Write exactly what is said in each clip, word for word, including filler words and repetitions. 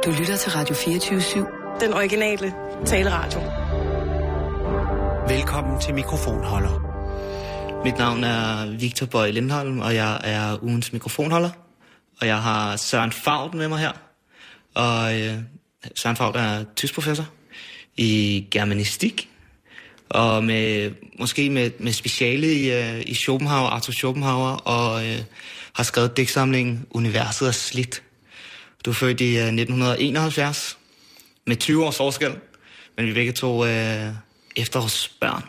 Du lytter til Radio fireogtyve syv. Den originale taleradio. Velkommen til Mikrofonholder. Mit navn er Victor Bøje Lindholm, og jeg er ugens mikrofonholder. Og jeg har Søren Fauth med mig her. Og øh, Søren Fauth er tyskprofessor i germanistik. Og med, måske med, med speciale i, øh, i Schopenhauer, Arthur Schopenhauer, og øh, har skrevet digtsamlingen Universet er slidt. Du er født i øh, nitten enoghalvfjerds, med tyve års forskel, men vi er begge to øh, efterårsbørn.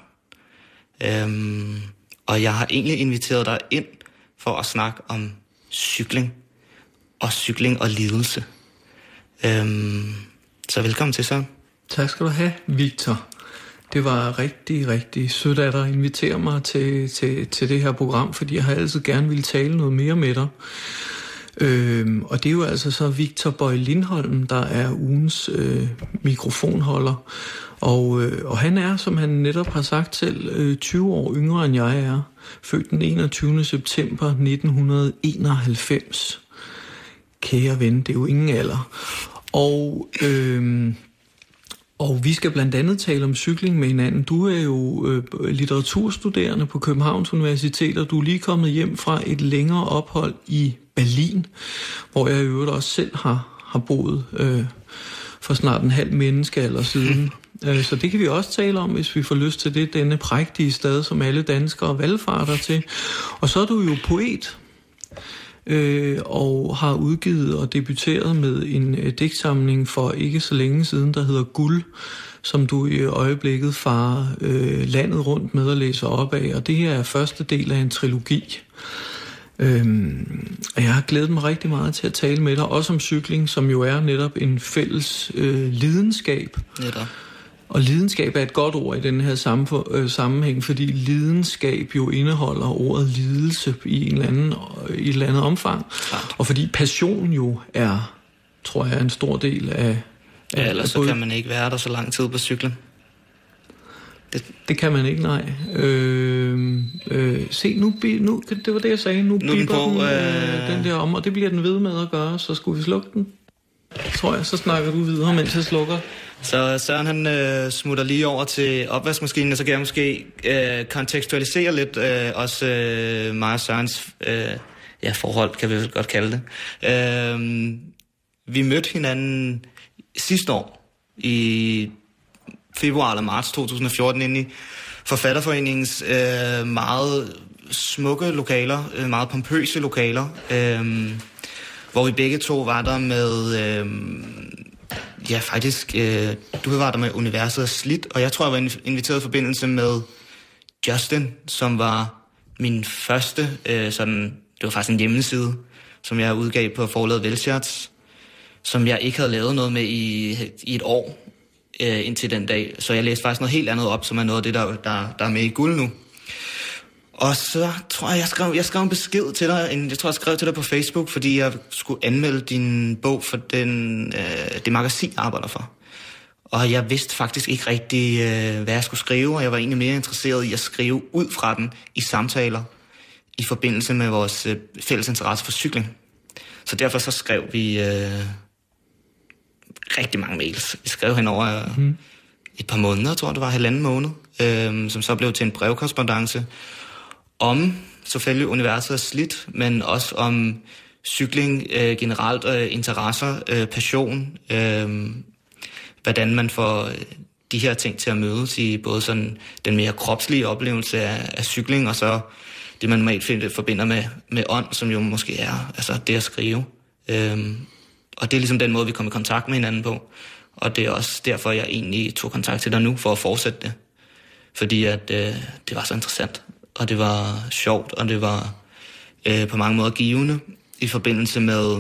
Øhm, og jeg har egentlig inviteret dig ind for at snakke om cykling, og cykling og lidelse. Øhm, så velkommen til, Søren. Tak skal du have, Victor. Det var rigtig, rigtig sødt af dig at invitere mig til, til, til det her program, fordi jeg har altid gerne ville tale noget mere med dig. Øhm, og det er jo altså så Victor Bøje Lindholm, der er ugens øh, mikrofonholder. Og, øh, og han er, som han netop har sagt selv, øh, tyve år yngre end jeg er. Født den enogtyvende september nitten enoghalvfems. Kære ven, det er jo ingen alder. Og... Øh, Og vi skal blandt andet tale om cykling med hinanden. Du er jo øh, litteraturstuderende på Københavns Universitet, og du er lige kommet hjem fra et længere ophold i Berlin, hvor jeg i øvrigt også selv har, har boet øh, for snart en halv menneskealder siden. øh, så det kan vi også tale om, hvis vi får lyst til det, denne prægtige stad, som alle danskere valfarter til. Og så er du jo poet. Øh, og har udgivet og debuteret med en øh, digtsamling for ikke så længe siden, der hedder Guld, som du i øjeblikket farer øh, landet rundt med at læse op af, og det her er første del af en trilogi. Øhm, og jeg har glædet mig rigtig meget til at tale med dig, også om cykling, som jo er netop en fælles øh, lidenskab. Netop. Og lidenskab er et godt ord i den her sammenhæng, fordi lidenskab jo indeholder ordet lidelse i, en eller anden, i et eller andet omfang. Klart. Og fordi passion jo er, tror jeg, en stor del af... Ja, ellers så kan man ikke være der så lang tid på cyklen. Det, det kan man ikke, nej. Øh, øh, se, nu, nu, det var det, jeg sagde. Nu, nu biber den, på, den, øh... den der om, og det bliver den ved med at gøre, så skulle vi slukke den. Tror jeg, så snakker du videre, mens jeg slukker. Så Søren han øh, smutter lige over til opvaskemaskinen, og så kan jeg måske øh, kontekstualisere lidt øh, også øh, mig og Sørens øh, ja, forhold, kan vi vel godt kalde det. Øh, vi mødte hinanden sidste år i februar eller marts to tusind og fjorten inde i Forfatterforeningens øh, meget smukke lokaler, øh, meget pompøse lokaler, øh, hvor vi begge to var der med... Øh, Ja, faktisk. Øh, du var der med Universet er slidt, og jeg tror, jeg var inviteret i forbindelse med Justin, som var min første, øh, sådan, det var faktisk en hjemmeside, som jeg udgav på forlaget Velcharts, som jeg ikke havde lavet noget med i, i et år øh, indtil den dag. Så jeg læste faktisk noget helt andet op, som er noget af det, der, der, der er med i Guld nu. Og så tror jeg, jeg skrev, jeg skrev en besked til dig, en, jeg tror, jeg skrev til dig på Facebook, fordi jeg skulle anmelde din bog for den, øh, det magasin, jeg arbejder for. Og jeg vidste faktisk ikke rigtig, øh, hvad jeg skulle skrive, og jeg var egentlig mere interesseret i at skrive ud fra den i samtaler i forbindelse med vores øh, fælles interesse for cykling. Så derfor så skrev vi øh, rigtig mange mails. Vi skrev hen over øh, mm. et par måneder, jeg tror det var halvanden måned, øh, som så blev til en brevkorrespondance, om selvfølgelig universet er slidt, men også om cykling øh, generelt, øh, interesser, øh, passion, øh, hvordan man får de her ting til at mødes i både sådan den mere kropslige oplevelse af, af cykling, og så det, man normalt finder, forbinder med, med ånd, som jo måske er altså det at skrive. Øh, og det er ligesom den måde, vi kommer i kontakt med hinanden på, og det er også derfor, jeg egentlig tog kontakt til dig nu, for at fortsætte det. Fordi at øh, det var så interessant. Og det var sjovt, og det var øh, på mange måder givende i forbindelse med,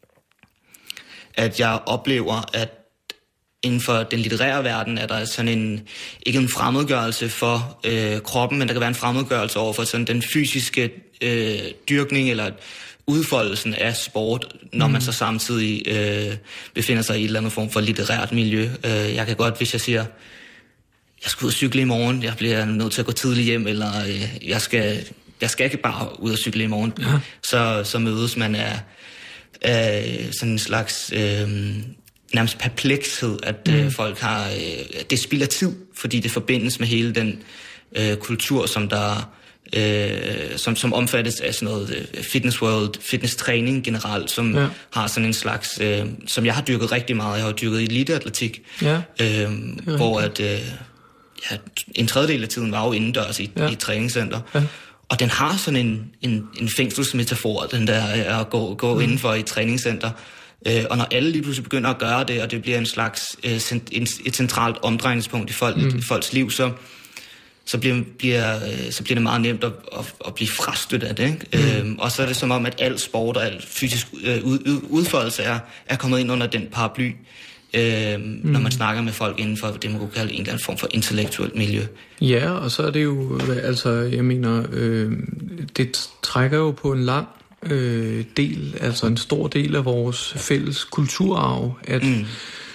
at jeg oplever, at inden for den litterære verden er der sådan en, ikke en fremmedgørelse for øh, kroppen, men der kan være en fremmedgørelse over for sådan den fysiske øh, dyrkning eller udfoldelsen af sport, når mm. man så samtidig øh, befinder sig i et eller andet form for litterært miljø. Øh, jeg kan godt, hvis jeg siger, jeg skal ud og cykle i morgen, jeg bliver nødt til at gå tidligt hjem, eller øh, jeg, skal, jeg skal ikke bare ud og cykle i morgen, ja. så, så mødes man af, af sådan en slags øh, nærmest perplekshed, at mm. øh, folk har... Øh, det spilder tid, fordi det forbindes med hele den øh, kultur, som der... Øh, som, som omfattes af sådan noget øh, fitness world, fitness-træning generelt, som ja. har sådan en slags... Øh, som jeg har dyrket rigtig meget. Jeg har dyrket eliteatletik, ja. øh, hvor at, øh, ja, en tredjedel af tiden var jo indendørs i, ja. i et træningscenter. Ja. Og den har sådan en, en, en fængselsmetafor, den der at gå, gå mm. indenfor i et træningscenter. Øh, og når alle lige pludselig begynder at gøre det, og det bliver en slags øh, cent, en, et centralt omdrejningspunkt i, folk, mm. i folks liv, så, så, bliver, bliver, øh, så bliver det meget nemt at, at, at blive frastødt af det. Ikke? Mm. Øh, og så er det som om, at al sport og al fysisk øh, ud, ud, udfoldelse er, er kommet ind under den paraply, øh, mm. når man snakker med folk inden for det, man kunne kalde en eller anden form for intellektuelt miljø. Ja, og så er det jo, altså, jeg mener, øh, det trækker jo på en lang øh, del, altså en stor del af vores fælles kulturarv, at mm.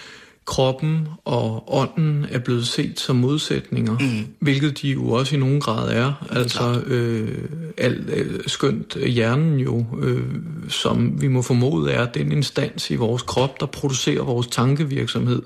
kroppen og ånden er blevet set som modsætninger, mm. hvilket de jo også i nogen grad er. Altså øh, alt, øh, skønt hjernen jo, øh, som vi må formode er den instans i vores krop, der producerer vores tankevirksomhed,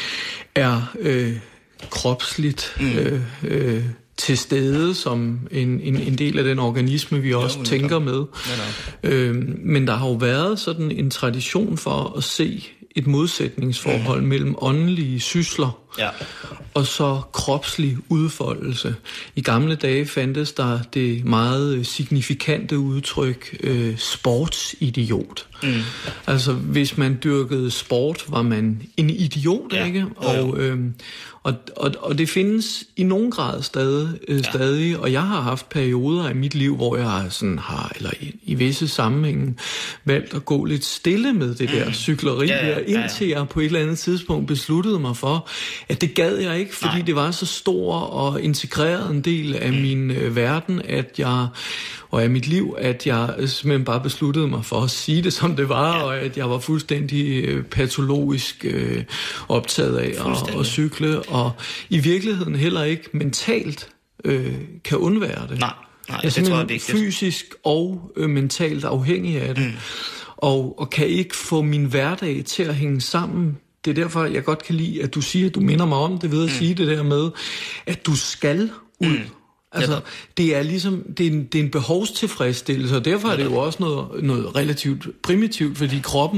er øh, kropsligt mm. øh, øh, til stede som en, en, en del af den organisme, vi også jo, tænker med. Ja, øh, men der har jo været sådan en tradition for at se et modsætningsforhold mm. mellem åndelige sysler ja. og så kropslig udfoldelse. I gamle dage fandtes der det meget signifikante udtryk øh, sportsidiot. Mm. Altså hvis man dyrkede sport, var man en idiot, ja. ikke? Og, øh, og, og, og det findes i nogen grad stadig, øh, ja. stadig, og jeg har haft perioder af mit liv, hvor jeg sådan har, eller i, i visse sammenhænge, valgt at gå lidt stille med det der mm. cykleri, ja, ja, ja, ja. indtil jeg på et eller andet tidspunkt besluttede mig for, at det gad jeg ikke, fordi Nej. det var så stor og integreret en del af mm. min øh, verden, at jeg, og af mit liv, at jeg simpelthen bare besluttede mig for at sige det, som det var, ja. og at jeg var fuldstændig øh, patologisk øh, optaget af at, at cykle, og i virkeligheden heller ikke mentalt øh, kan undvære det. Nej, Nej jeg er det tror jeg er vigtigt. Fysisk og øh, mentalt afhængig af det, mm. og, og kan ikke få min hverdag til at hænge sammen. Det er derfor, jeg godt kan lide, at du siger, at du minder mig om det ved at mm. sige det der med, at du skal ud. Mm. Altså, det er ligesom, det er en, det er en behovstilfredsstillelse, og derfor er det jo også noget, noget relativt primitivt, fordi kroppen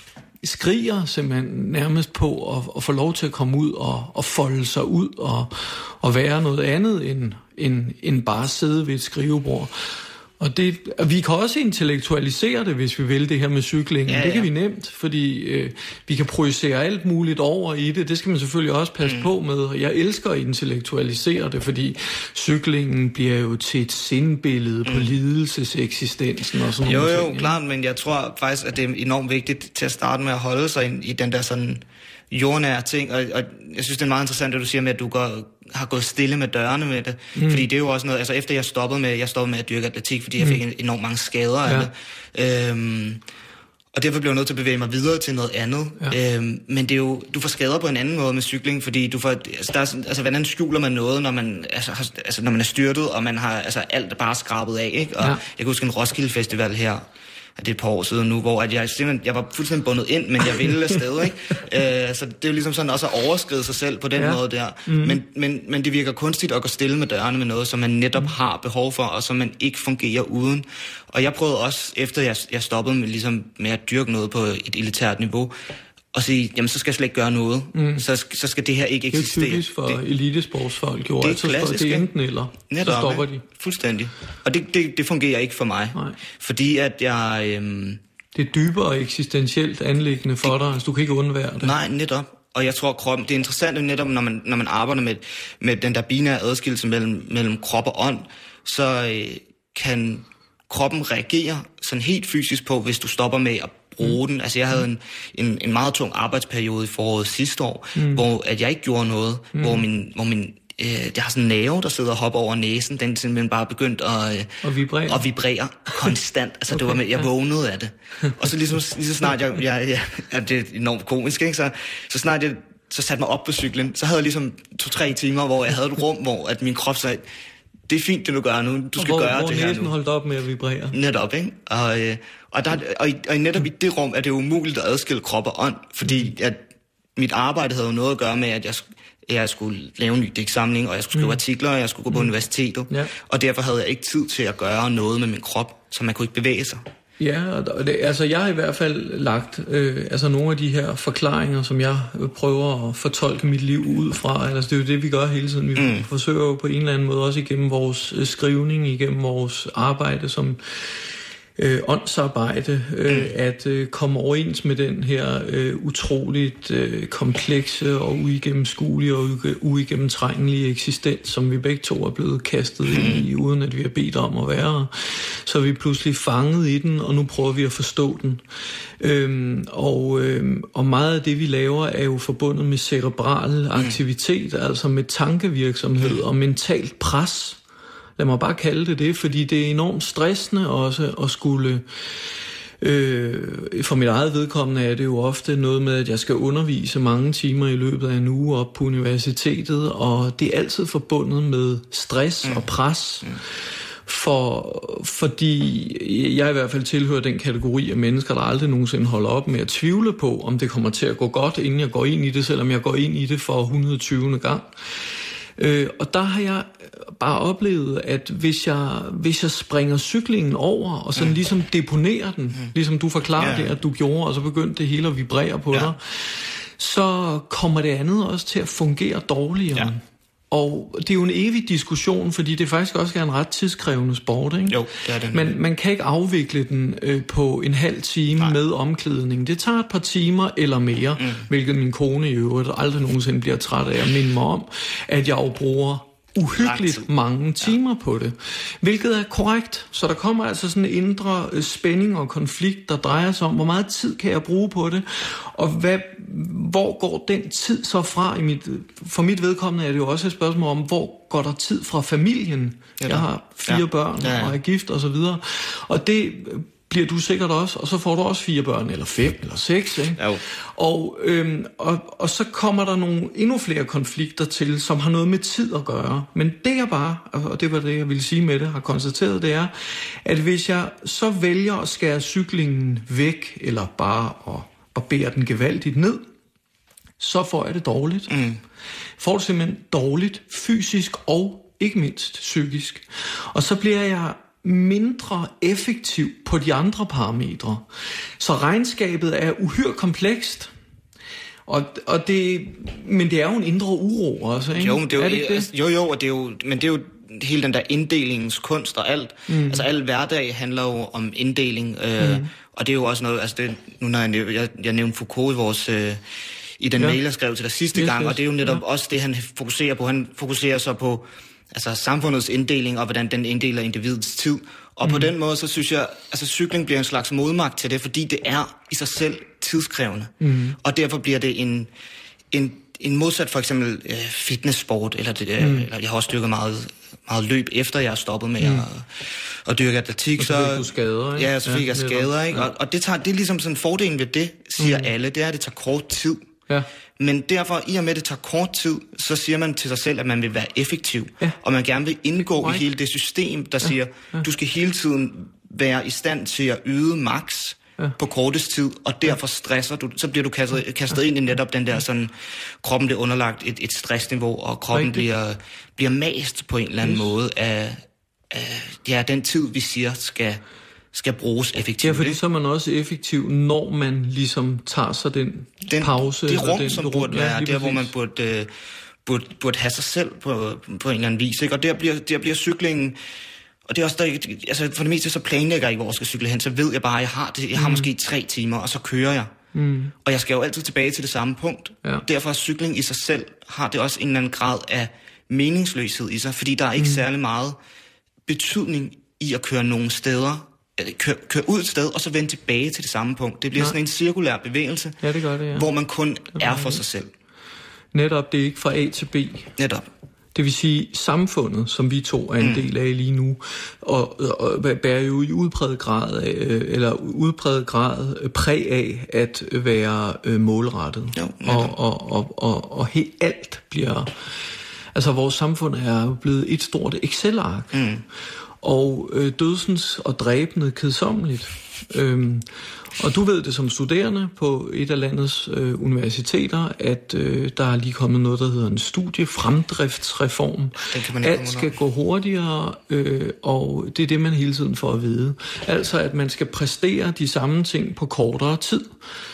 skriger simpelthen nærmest på at, at få lov til at komme ud og, og folde sig ud og, og være noget andet end, end, end bare sidde ved et skrivebord. Og, det, og vi kan også intellektualisere det, hvis vi vil, det her med cyklingen. Ja, ja. Det kan vi nemt, fordi øh, vi kan projicere alt muligt over i det. Det skal man selvfølgelig også passe mm. på med. Jeg elsker at intellektualisere det, fordi cyklingen bliver jo til et sindbillede mm. på lidelseseksistensen og sådan noget. Jo, jo, ting, klart, men jeg tror faktisk, at det er enormt vigtigt til at starte med at holde sig i den der sådan jordnære ting, og, og jeg synes, det er meget interessant, at du siger med, at du går, har gået stille med dørene med det, mm. fordi det er jo også noget, altså efter jeg stoppede med, jeg stoppede med at dyrke atletik, fordi jeg fik mm. enormt mange skader ja. af det, øhm, og derfor blev jeg nødt til at bevæge mig videre til noget andet, ja. øhm, men det er jo, du får skader på en anden måde med cykling, fordi du får, altså, der er, altså hvordan skjuler man noget, når man, altså, har, altså, når man er styrtet, og man har altså, alt bare skrabet af, ikke? Og ja. jeg kan huske en Roskilde Festival her, det er et par år siden nu, hvor at jeg, simpelthen, jeg var fuldstændig bundet ind, men jeg ville afsted, ikke? Øh, så det er jo ligesom sådan også at overskride sig selv på den ja. måde der. Mm. Men, men, men det virker kunstigt at gå stille med dørene med noget, som man netop mm. har behov for, og som man ikke fungerer uden. Og jeg prøvede også, efter jeg, jeg stoppede med, ligesom, med at dyrke noget på et elitært niveau, og sige, jamen så skal jeg slet ikke gøre noget. Mm. Så, så skal det her ikke eksistere. Det er typisk for det, elitesportsfolk, jo. Det er altså, klassisk, det er enten eller, netop, så stopper de. Fuldstændig. Og det, det, det fungerer ikke for mig. Nej. Fordi at jeg... Øhm, det er dybere eksistentielt anliggende for det, dig, altså du kan ikke undvære det. Nej, netop. Og jeg tror, kroppen, det er interessant netop, når man, når man arbejder med, med den der binære adskillelse mellem, mellem krop og ånd, så øh, kan kroppen reagere sådan helt fysisk på, hvis du stopper med at bruge mm. den. Altså jeg havde en, en, en meget tung arbejdsperiode i foråret sidste år, mm. hvor at jeg ikke gjorde noget, mm. hvor min, hvor min øh, jeg har sådan en nerve, der sidder og hopper over næsen, den simpelthen bare begyndt at, øh, og vibrere. at vibrere konstant. Altså okay, det var med, jeg vågnede af det. Og så ligesom lige så snart jeg, jeg, jeg, jeg det er enormt komisk, ikke? Så, så snart jeg så satte mig op på cyklen, så havde jeg ligesom to-tre timer, hvor jeg havde et rum, hvor at min krop sagde, det er fint, det du gør nu. Du skal hvor, gøre hvor det her nu. Hvor næsen holdt op med at vibrere. Netop, ikke? Og, øh, og, der, og, og netop i det rum er det umuligt at adskille krop og ånd, fordi at mit arbejde havde jo noget at gøre med, at jeg, jeg skulle lave en ny digtsamling, og jeg skulle skrive mm. artikler, og jeg skulle gå på mm. universitetet. Ja. Og derfor havde jeg ikke tid til at gøre noget med min krop, så man kunne ikke bevæge sig. Ja, og det, altså jeg har i hvert fald lagt øh, altså nogle af de her forklaringer, som jeg prøver at fortolke mit liv ud fra. Altså det er jo det, vi gør hele tiden. Vi mm. forsøger jo på en eller anden måde, også igennem vores skrivning, igennem vores arbejde som øh, åndsarbejde, øh, mm. at øh, komme overens med den her øh, utroligt øh, komplekse og uigennemskuelige og uigennemtrængelige eksistens, som vi begge to er blevet kastet mm. ind i, uden at vi har bedt om at være. Så er vi pludselig fanget i den, og nu prøver vi at forstå den. Øhm, og, øhm, og meget af det, vi laver, er jo forbundet med cerebral aktivitet, mm. altså med tankevirksomhed og mentalt pres. Lad mig bare kalde det det, fordi det er enormt stressende også at skulle... Øh, for mit eget vedkommende er det jo ofte noget med, at jeg skal undervise mange timer i løbet af en uge op på universitetet, og det er altid forbundet med stress mm. og pres. Mm. For, fordi jeg i hvert fald tilhører den kategori af mennesker, der aldrig nogensinde holder op med at tvivle på, om det kommer til at gå godt, inden jeg går ind i det, selvom jeg går ind i det for hundrede og tyvende gang. Øh, og der har jeg bare oplevet, at hvis jeg, hvis jeg springer cyklingen over, og sådan mm. ligesom deponerer den, mm. ligesom du forklarede yeah. det, at du gjorde, og så begyndte det hele at vibrere på yeah. dig, så kommer det andet også til at fungere dårligere. Yeah. Og det er jo en evig diskussion, fordi det faktisk også er en ret tidskrævende sport, ikke? Jo, det er det. Man, man kan ikke afvikle den øh, på en halv time Nej. med omklædning. Det tager et par timer eller mere, mm. hvilket min kone i øvrigt aldrig nogensinde bliver træt af at minde mig om, at jeg jo bruger uhyggeligt mange timer ja. på det. Hvilket er korrekt. Så der kommer altså sådan en indre øh, spænding og konflikt, der drejer sig om, hvor meget tid kan jeg bruge på det, og hvad, hvor går den tid så fra? I mit, for mit vedkommende er det jo også et spørgsmål om, hvor går der tid fra familien? Ja, jeg har fire ja. børn ja, ja. og er gift og så videre. Og det bliver du sikkert også, og så får du også fire børn, eller fem, eller seks, ikke? Ja. Og, øhm, og, og så kommer der nogle endnu flere konflikter til, som har noget med tid at gøre. Men det jeg bare, og det var det, jeg ville sige med det, har konstateret, det er, at hvis jeg så vælger at skære cyklingen væk, eller bare at barbere den gevaldigt ned, så får jeg det dårligt. Mm. Får det simpelthen dårligt, fysisk og ikke mindst psykisk. Og så bliver jeg mindre effektiv på de andre parametre. Så regnskabet er uhyre komplekst. Og, og det, men det er jo en indre uro også, ikke? Jo, men det er jo, er det ikke det? Jo, jo, og det er jo, men det er jo hele den der inddelingens kunst og alt. Mm. Altså al hverdag handler jo om inddeling, øh, mm. og det er jo også noget, altså det, nu når jeg, jeg, jeg nævnte Foucault i vores... Øh, i den ja. mail, jeg skrev til dig sidste yes, gang, yes. og det er jo netop ja. også det, han fokuserer på. Han fokuserer så på altså, samfundets inddeling, og hvordan den inddeler individets tid. Og mm. på den måde, så synes jeg, altså cykling bliver en slags modmagt til det, fordi det er i sig selv tidskrævende. Mm. Og derfor bliver det en, en, en modsat for eksempel øh, fitnesssport, eller, det, øh, mm. eller jeg har også dyrket meget, meget løb, efter jeg har stoppet med mm. at, at dyrke atletik. Og så fik du skader, ikke? Ja, så fik ja, jeg skader, ikke? Ja. Og, og det, tager, det er ligesom sådan fordelen ved det, siger mm. alle, det er, at det tager kort tid. Ja. Men derfor, i og med, at det tager kort tid, så siger man til sig selv, at man vil være effektiv. Ja. Og man gerne vil indgå right. i hele det system, der ja. siger, ja. du skal hele tiden være i stand til at yde max ja. på kortest tid, og derfor stresser du. Så bliver du kastet, kastet ja. ind i netop den der sådan, kroppen bliver underlagt et, et stressniveau, og kroppen right. bliver, bliver mast på en eller anden yes. måde af, af ja, den tid, vi siger skal... skal bruges effektivt. Ja, fordi så er man også effektiv, når man ligesom tager sig den, den pause. Det rum, den, som rum, burde være, ja, der hvor man burde, uh, burde, burde have sig selv på, på en eller anden vis. Ikke? Og der bliver, der bliver cyklingen, og det er også der, altså for det meste så planlægger jeg ikke, hvor jeg skal cykle hen, så ved jeg bare, at jeg har, det, jeg har mm. måske tre timer, og så kører jeg. Mm. Og jeg skal jo altid tilbage til det samme punkt. Ja. Derfor er cykling i sig selv, har det også en eller anden grad af meningsløshed i sig, fordi der er ikke mm. særlig meget betydning i at køre nogle steder, Kør, kør ud et sted, og så vende tilbage til det samme punkt. Det bliver Nej. sådan en cirkulær bevægelse, ja, det gør det, ja. hvor man kun er for sig selv. Netop, det er ikke fra A til B. Netop. Det vil sige, samfundet, som vi to er en mm. del af lige nu, og, og bærer jo i udpræget grad, af, eller udpræget grad præg af at være øh, målrettet. Jo, og og, og, og, og helt alt bliver... Altså, vores samfund er blevet et stort Excel-ark. Mm. og øh, dødsens og dræbende kedsommeligt. Øhm, og du ved det som studerende på et af landets øh, universiteter, at øh, der er lige kommet noget, der hedder en studiefremdriftsreform. Alt skal gå hurtigere, øh, og det er det, man hele tiden får at vide. Altså, at man skal præstere de samme ting på kortere tid.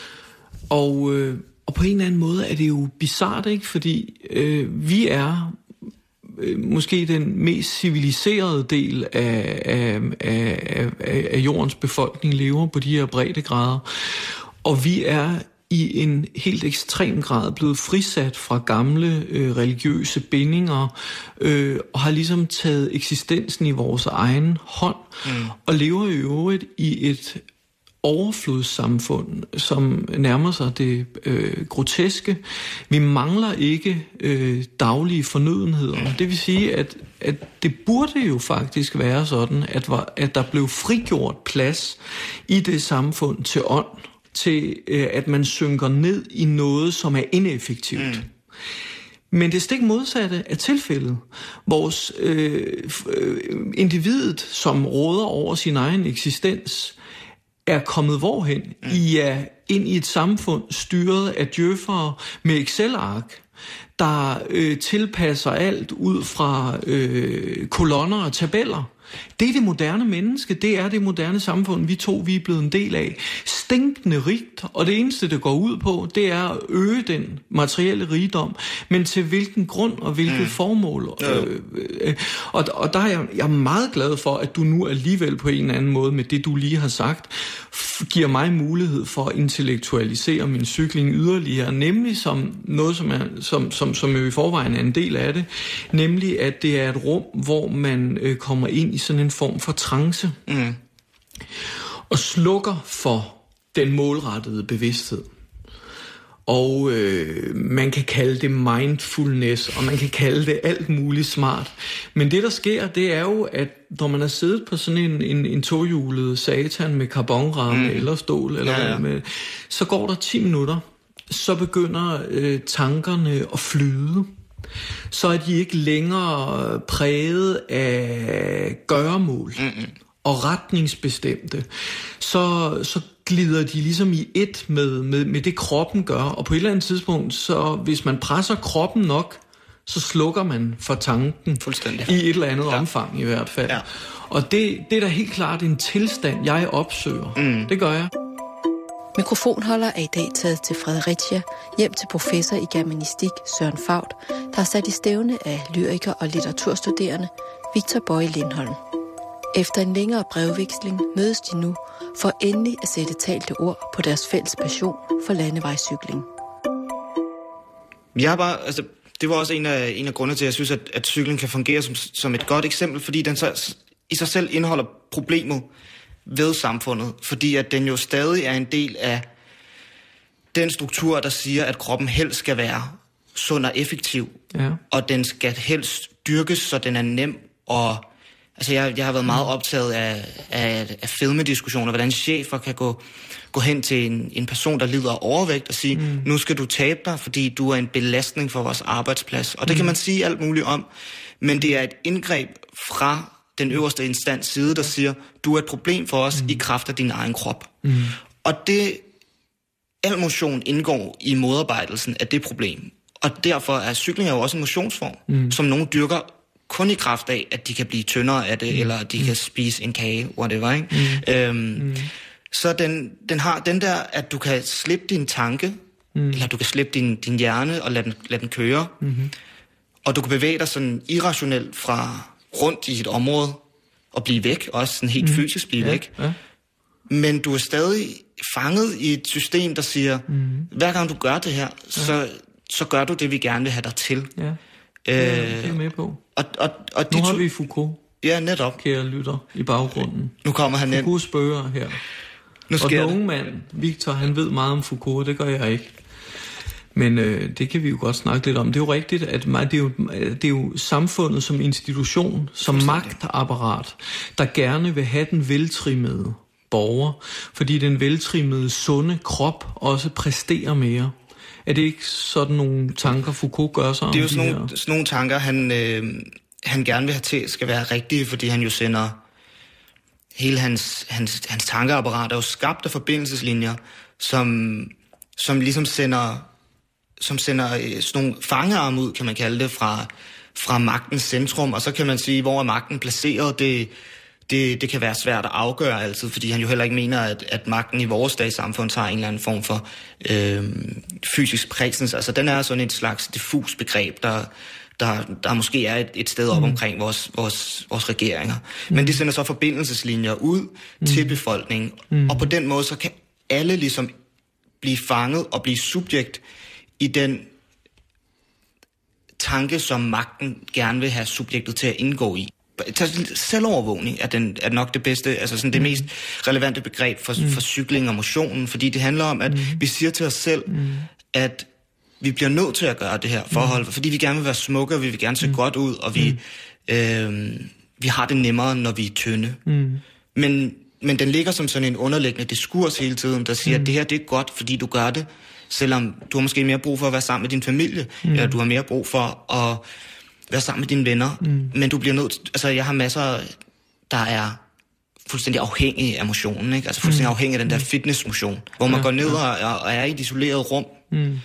Og, øh, og på en eller anden måde er det jo bizart, ikke? Fordi øh, vi er måske den mest civiliserede del af, af, af, af, af jordens befolkning lever på de her breddegrader. Og vi er i en helt ekstrem grad blevet frisat fra gamle øh, religiøse bindinger øh, og har ligesom taget eksistensen i vores egen hånd mm. og lever i øvrigt i et overflodssamfund, som nærmer sig det øh, groteske. Vi mangler ikke øh, daglige fornødenheder. Det vil sige, at, at det burde jo faktisk være sådan, at, var, at der blev frigjort plads i det samfund til ånd, til øh, at man synker ned i noget, som er ineffektivt. Mm. Men det stik modsatte er tilfældet. Vores øh, øh, individet, som råder over sin egen eksistens, er kommet hvorhen? Mm. I er ind i et samfund styret af djøffere med Excel-ark, der øh, tilpasser alt ud fra øh, kolonner og tabeller. Det er det moderne menneske, det er det moderne samfund, vi to vi er blevet en del af. Stinkende rigt, og det eneste, det går ud på, det er at øge den materielle rigdom, men til hvilken grund og hvilket mm. formål. Ja. Øh, øh, og, og der er jeg, jeg er meget glad for, at du nu alligevel på en eller anden måde, med det du lige har sagt, f- giver mig mulighed for at intellektualisere min cykling yderligere, nemlig som noget, som, er, som, som, som jo i forvejen er en del af det, nemlig at det er et rum, hvor man øh, kommer ind i sådan en form for trance, mm. og slukker for den målrettede bevidsthed. Og øh, man kan kalde det mindfulness, og man kan kalde det alt muligt smart. Men det, der sker, det er jo, at når man har siddet på sådan en, en, en tohjulet satan med karbonramme mm. eller stål, eller ja, ja. Med, så går der ti minutter, så begynder øh, tankerne at flyde. Så er de ikke længere præget af gøremål mm-hmm. og retningsbestemte. Så, så glider de ligesom i et med, med, med det, kroppen gør. Og på et eller andet tidspunkt, så hvis man presser kroppen nok, så slukker man for tanken. Fuldstændig. I et eller andet ja. omfang i hvert fald. Ja. Og det, det er da helt klart en tilstand, jeg opsøger. Mm. Det gør jeg. Mikrofonholder er i dag taget til Fredericia, hjem til professor i germanistik Søren Fauth, der er sat i stævne af lyriker og litteraturstuderende Victor Bøje Lindholm. Efter en længere brevveksling mødes de nu for endelig at sætte talte ord på deres fælles passion for landevejscykling. Jeg bare, altså, det var også en af, en af grundene til, at jeg synes, at, at cykling kan fungere som, som et godt eksempel, fordi den så, i sig selv indeholder problemet ved samfundet, fordi at den jo stadig er en del af den struktur, der siger, at kroppen helst skal være sund og effektiv, ja. og den skal helst dyrkes, så den er nem. Og altså, jeg, jeg har været meget optaget af, af, af fedmediskussioner, hvordan chefer kan gå, gå hen til en, en person, der lider af overvægt, og sige, mm. nu skal du tabe dig, fordi du er en belastning for vores arbejdsplads. Og det mm. kan man sige alt muligt om, men det er et indgreb fra den øverste instans side, der siger, du er et problem for os mm. i kraft af din egen krop. Mm. Og det, al motion indgår i modarbejdelsen af det problem. Og derfor er cykling jo også en motionsform, mm. som nogen dyrker kun i kraft af, at de kan blive tyndere af det, mm. eller de mm. kan spise en kage, whatever, ikke? Mm. Øhm, mm. Så den, den har den der, at du kan slippe din tanke, mm. eller du kan slippe din, din hjerne og lade den, lade den køre, mm. og du kan bevæge dig sådan irrationelt fra rundt i et område og blive væk, også sådan helt mm. fysisk blive ja, væk. Ja. Men du er stadig fanget i et system, der siger, mm. hver gang du gør det her, ja. så, så gør du det, vi gerne vil have dig til. Ja, øh, ja det er med på. Og, og, og nu de har to... vi Foucault, ja, netop. kære lytter, i baggrunden. Nu kommer han ind. Foucault spørger her. Nu og den det. unge mand, Victor, han ved meget om Foucault, det gør jeg ikke. Men øh, det kan vi jo godt snakke lidt om. Det er jo rigtigt, at det er jo, det er jo samfundet som institution, som magtapparat, der gerne vil have den veltrimmede borger, fordi den veltrimmede, sunde krop også præsterer mere. Er det ikke sådan nogle tanker, Foucault gør sig om? Det er jo de sådan nogle, sådan nogle tanker, han, øh, han gerne vil have til, skal være rigtige, fordi han jo sender... Hele hans, hans, hans tankeapparat er jo skabt af forbindelseslinjer, som, som ligesom sender, som sender sådan nogle fangearme ud, kan man kalde det, fra, fra magtens centrum. Og så kan man sige, hvor er magten placeret, det... Det, det kan være svært at afgøre altid, fordi han jo heller ikke mener, at, at magten i vores dags samfund har en eller anden form for øh, fysisk præsens. Altså den er sådan et slags diffus begreb, der, der, der måske er et, et sted op omkring vores, vores, vores regeringer. Men det sender så forbindelseslinjer ud mm. til befolkningen, mm. og på den måde så kan alle ligesom blive fanget og blive subjekt i den tanke, som magten gerne vil have subjektet til at indgå i. Selvovervågning er, den, er nok det bedste, altså sådan det mest relevante begreb for, mm. for cykling og motionen, fordi det handler om, at mm. vi siger til os selv, mm. at vi bliver nødt til at gøre det her forhold, mm. fordi vi gerne vil være smukke, og vi vil gerne se mm. godt ud, og vi, mm. øh, vi har det nemmere, når vi er tynde. Mm. Men, men den ligger som sådan en underliggende diskurs hele tiden, der siger, mm. at det her det er godt, fordi du gør det, selvom du har måske mere brug for at være sammen med din familie, mm. eller du har mere brug for at være sammen med dine venner, mm. men du bliver nødt til, altså jeg har masser, der er fuldstændig afhængige af motionen, ikke? Altså fuldstændig mm. afhængige af den der fitnessmotion, hvor man ja, går ned ja. og, og er i et isoleret rum, mm.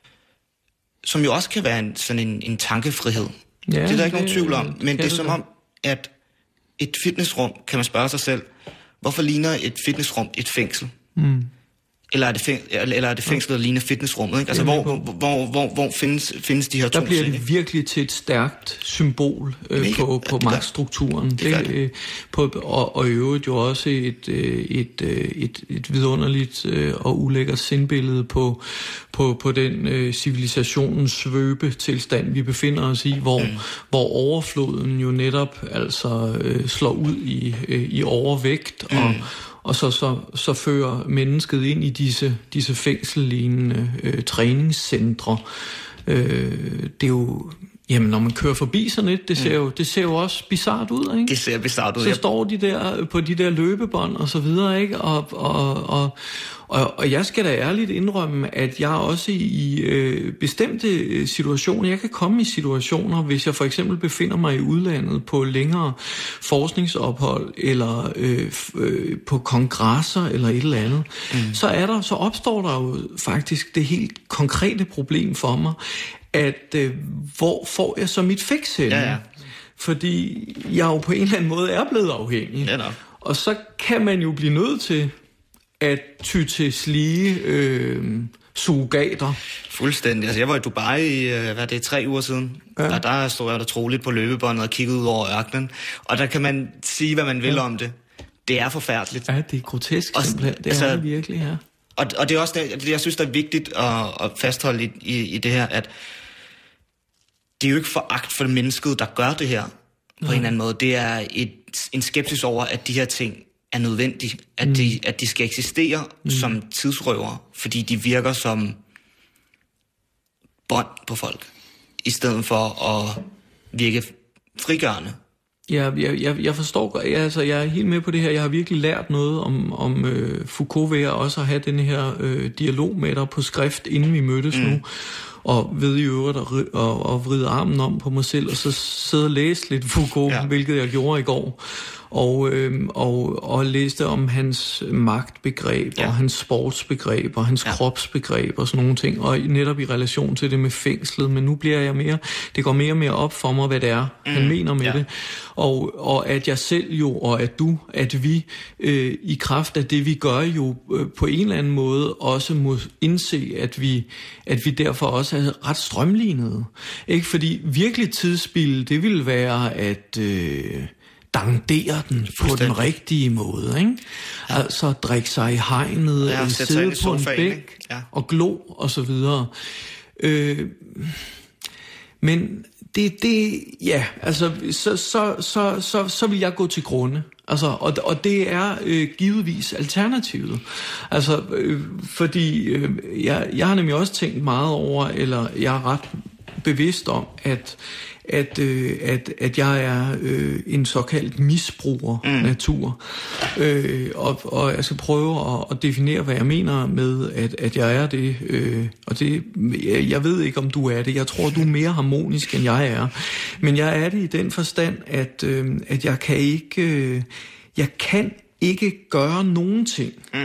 som jo også kan være en, sådan en, en tankefrihed. Ja, det er der ikke det, nogen tvivl om, men det er som om, at et fitnessrum, kan man spørge sig selv, hvorfor ligner et fitnessrum et fængsel? Mm. Eller er det, fæng, eller er det fængslet, der ligner fitnessrummet? Ikke? Altså, hvor, hvor, hvor, hvor findes, findes de her to Der bliver ting? det virkelig til et stærkt symbol øh, på, på ja, magtstrukturen. Det, det, det. På, og, og i øvrigt jo også et, et, et, et vidunderligt og ulækkert sindbillede på, på, på den øh, civilisationens svøbetilstand, vi befinder os i, hvor, mm. hvor overfloden jo netop altså øh, slår ud i, øh, i overvægt mm. og Og så, så, så fører mennesket ind i disse, disse fængselslignende øh, træningscentre. Øh, det er jo... Jamen, når man kører forbi sådan et, det ser jo, det ser jo også bizarrt ud, ikke? Det ser bizarrt ud, Så står de der på de der løbebånd og så videre, ikke? Og, og, og, og, og jeg skal da ærligt indrømme, at jeg også i øh, bestemte situationer, jeg kan komme i situationer, hvis jeg for eksempel befinder mig i udlandet på længere forskningsophold, eller øh, øh, på kongresser, eller et eller andet, mm. så, er der, så opstår der jo faktisk det helt konkrete problem for mig, at øh, hvor får jeg så mit fix henne? Ja, ja. Fordi jeg jo på en eller anden måde er blevet afhængig. Ja, og så kan man jo blive nødt til at ty til slige øh, surrogater. Fuldstændig. Altså jeg var i Dubai i, hvad er det, tre uger siden. Ja. Og der stod jeg der troligt på løbebåndet og kiggede ud over ørkenen. Og der kan man sige, hvad man vil ja. om det. Det er forfærdeligt. Ja, det er grotesk og, simpelthen. Det altså, er det virkelig, ja. Og, og det er også det, jeg synes, der er vigtigt at, at fastholde i, i, i det her, at det er jo ikke foragt for mennesket, der gør det her på Nej. en eller anden måde. Det er et, en skepsis over, at de her ting er nødvendige. At, mm. de, at de skal eksistere mm. som tidsrøver, fordi de virker som bånd på folk, i stedet for at virke frigørende. Ja, jeg, jeg, jeg forstår, jeg, altså, jeg er helt med på det her. Jeg har virkelig lært noget om, om øh, Foucault ved at også have den her øh, dialog med dig på skrift, inden vi mødtes mm. nu. Og ved i øvrigt at, at, at vride armen om på mig selv, og så sidde og læse lidt Foucault, ja. hvilket jeg gjorde i går. Og, øh, og, og læste om hans magtbegreb, ja. og hans sportsbegreb, og hans ja. kropsbegreb, og sådan nogle ting. Og netop i relation til det med fængslet. Men nu bliver jeg mere, det går mere og mere op for mig, hvad det er, mm. han mener med ja. det. Og, og at jeg selv jo, og at du, at vi, øh, i kraft af det, vi gør jo, øh, på en eller anden måde, også må indse, at vi, at vi derfor også er ret strømlignede. Ikke? Fordi virkelig tidsspil, det ville være at... Øh, dandere den på den rigtige måde, ikke? Ja. Altså drikke sig i hegnet, ja, sidde på en bænk ja. og glo og så videre. Øh, men det, det, ja, altså så, så, så, så, så vil jeg gå til grunde. Altså, og, og det er øh, givetvis alternativet. Altså, øh, fordi øh, jeg, jeg har nemlig også tænkt meget over, eller jeg er ret bevidst om, at at, øh, at, at jeg er øh, en såkaldt misbruger-natur. Mm. Øh, og, og jeg skal prøve at, at definere, hvad jeg mener med, at, at jeg er det. Øh, og det, jeg ved ikke, om du er det. Jeg tror, du er mere harmonisk, end jeg er. Men jeg er det i den forstand, at, øh, at jeg kan ikke... Øh, jeg kan ikke gøre nogen ting. Mm.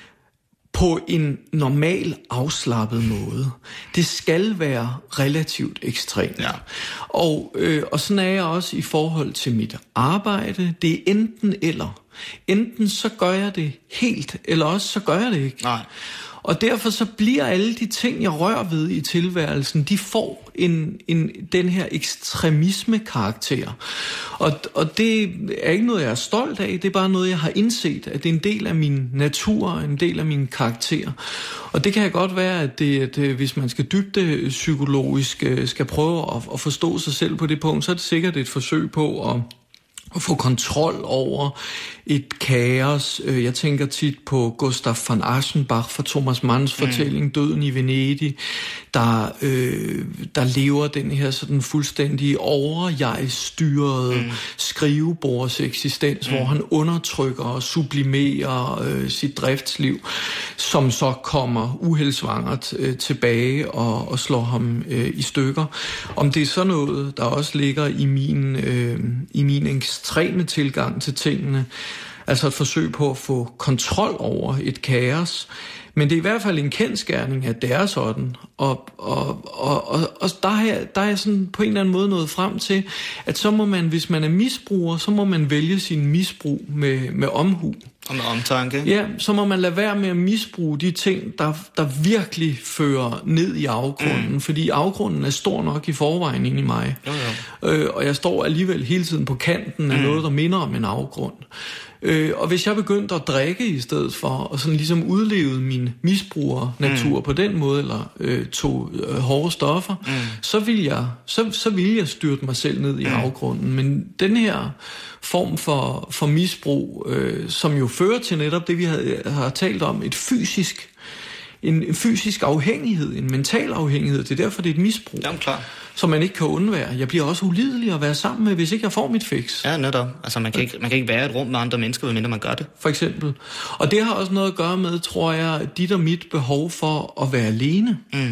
På en normal, afslappet måde. Det skal være relativt ekstremt. Ja. Og, øh, og sådan er jeg også i forhold til mit arbejde. Det er enten eller. Enten så gør jeg det helt, eller også så gør jeg det ikke. Nej. Og derfor så bliver alle de ting, jeg rører ved i tilværelsen, de får en, en, den her ekstremisme-karakter. Og, og det er ikke noget, jeg er stolt af, det er bare noget, jeg har indset, at det er en del af min natur, en del af min karakter. Og det kan godt være, at, det, at hvis man skal dybde psykologisk, skal prøve at, at forstå sig selv på det punkt, så er det sikkert et forsøg på at at få kontrol over et kaos. Jeg tænker tit på Gustav von Aschenbach fra Thomas Manns fortælling, mm. Døden i Venedig, der, øh, der lever den her sådan fuldstændig over-jeg-styrede mm. skrivebords eksistens, mm. hvor han undertrykker og sublimerer øh, sit driftsliv, som så kommer uheldsvangert øh, tilbage og, og slår ham øh, i stykker. Om det er sådan noget, der også ligger i min, øh, i min ekstreme tilgang til tingene, altså et forsøg på at få kontrol over et kaos. Men det er i hvert fald en kendsgerning, at det er sådan. Og, og, og, og, og der, er, der er sådan på en eller anden måde nået frem til, at så må man, hvis man er misbruger, så må man vælge sin misbrug med, med omhu. Og med omtanke. Ja, så må man lade være med at misbruge de ting, der, der virkelig fører ned i afgrunden. Mm. Fordi afgrunden er stor nok i forvejen inde i mig. Jo, jo. Øh, og jeg står alligevel hele tiden på kanten af mm. noget, der minder om en afgrund. Øh, og hvis jeg begyndte at drikke i stedet for, og sådan ligesom udlevede min misbruger-natur mm. på den måde, eller øh, tog øh, hårde stoffer, mm. så, ville jeg, så, så ville jeg styrte mig selv ned i mm. afgrunden. Men den her form for, for misbrug, øh, som jo fører til netop det, vi har, har talt om, et fysisk, en, en fysisk afhængighed, en mental afhængighed, det er derfor, det er et misbrug. Jamen klar. Som man ikke kan undvære. Jeg bliver også ulidelig at være sammen med, hvis ikke jeg får mit fix. Ja, netop. Altså, man kan ikke, man kan ikke være i et rum med andre mennesker, medmindre man gør det. For eksempel. Og det har også noget at gøre med, tror jeg, dit og mit behov for at være alene. Mm.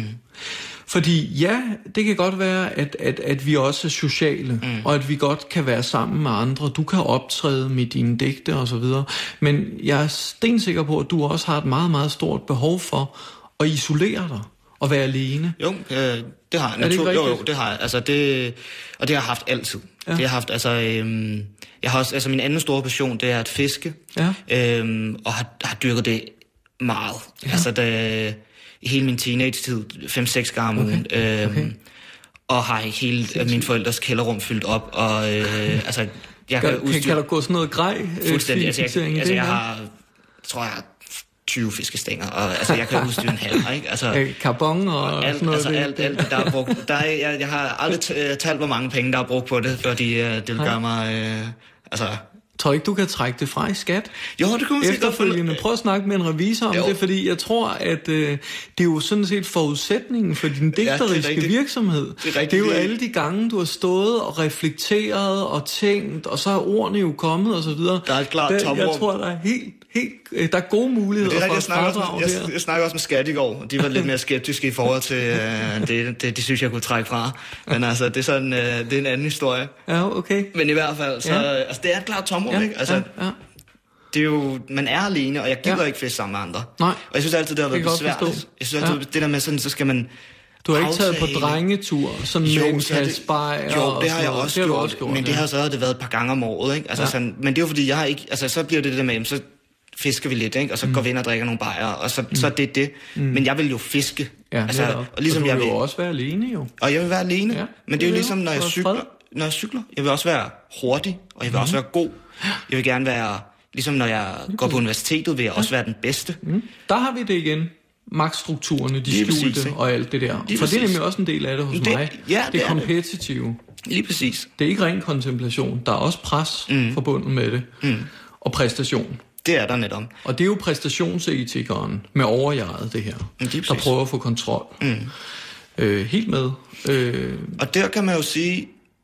Fordi ja, det kan godt være, at, at, at vi også er sociale, mm. og at vi godt kan være sammen med andre. Du kan optræde med dine digte og så videre. Men jeg er stensikker på, at du også har et meget, meget stort behov for at isolere dig. Og være alene. Jo, øh, det har jeg. Natur, det jo, jo, det har jeg. Altså, det, og det har jeg haft altid. Ja. Det har haft, altså, øhm, jeg har også, altså, min anden store passion, det er at fiske. Ja. Øhm, og har, har dyrket det meget. Ja. Altså, det, i hele min teenage-tid, fem seks gange om ugen. Okay. Øhm, okay. Og har hele mine forældres kælderrum fyldt op. Og, øh, altså, jeg kan, kan udstyre... Kan der gå sådan noget grej? Fuldstændig. Altså, jeg, altså, jeg har, tror jeg, tyve fiskestænger, og altså, jeg kan udstyre en halv, ikke? Altså, Carbon og, og alt, sådan noget. Altså, alt, alt, der er brugt. Der er, jeg, jeg har aldrig t- talt, hvor mange penge, der er brugt på det, fordi uh, det vil gøre mig, uh, altså... Tror ikke, du kan trække det fra i skat? Jo, det kunne man efterfølgende. Prøv at snakke med en revisor om jo. det, fordi jeg tror, at øh, det er jo sådan set forudsætningen for din digteriske ja, virksomhed. Det er, det er jo alle de gange, du har stået og reflekteret og tænkt, og så er ordene jo kommet og så videre. Der er et klart tomrum. Jeg tror, der er helt, helt, der er gode muligheder for at fradrage jeg, jeg, jeg snakker også med Skat i går, og de var lidt mere skeptiske i forhold til øh, det, det, de synes, jeg kunne trække fra. Men altså, det er sådan, øh, det er en anden historie. Ja, okay. Men i hvert fald, så, ja. altså, det er et klart tomrum. Ja, ikke? Altså, ja, ja. Det er jo, man er alene, og jeg gider ja. ikke fiske sammen med andre. Nej. Og jeg synes altid, det har været besværligt. Jeg synes altid, ja. det der med sådan, så skal man... Du har ikke taget på drengetur, sådan jo, med en kalsbajer? Jo, det har jeg også, det gjort, gjort, men det har så det været et par gange om året, ikke? Altså, ja. sådan, men det er jo fordi, jeg har ikke... Altså, så bliver det det der med, så fisker vi lidt, ikke? Og så mm. går vi ind og drikker nogle bajer, og så, mm. så er det det. Mm. Men jeg vil jo fiske. Ja, altså, og ligesom og du jeg vil vil jo også være alene, jo. Og jeg vil være alene. Ja, men det er jo ligesom, når jeg cykler. Fred. Når jeg cykler. Jeg vil også være hurtig, og jeg vil mm. også være god. Jeg vil gerne være... Ligesom når jeg går på universitetet, vil jeg også være den bedste. Mm. Der har vi det igen. Magtstrukturerne, de skjulte præcis, og alt det der. Lige For præcis. Det er nemlig også en del af det hos det, mig. Ja, det, det er kompetitive. Lige præcis. Det er ikke ren kontemplation. Der er også pres mm. forbundet med det. Mm. Og præstation. Det er der netop. Og det er jo præstationsetikeren med overjeget, det her. Der prøver at få kontrol. Mm. Øh, helt med. Øh. Og der kan man jo sige,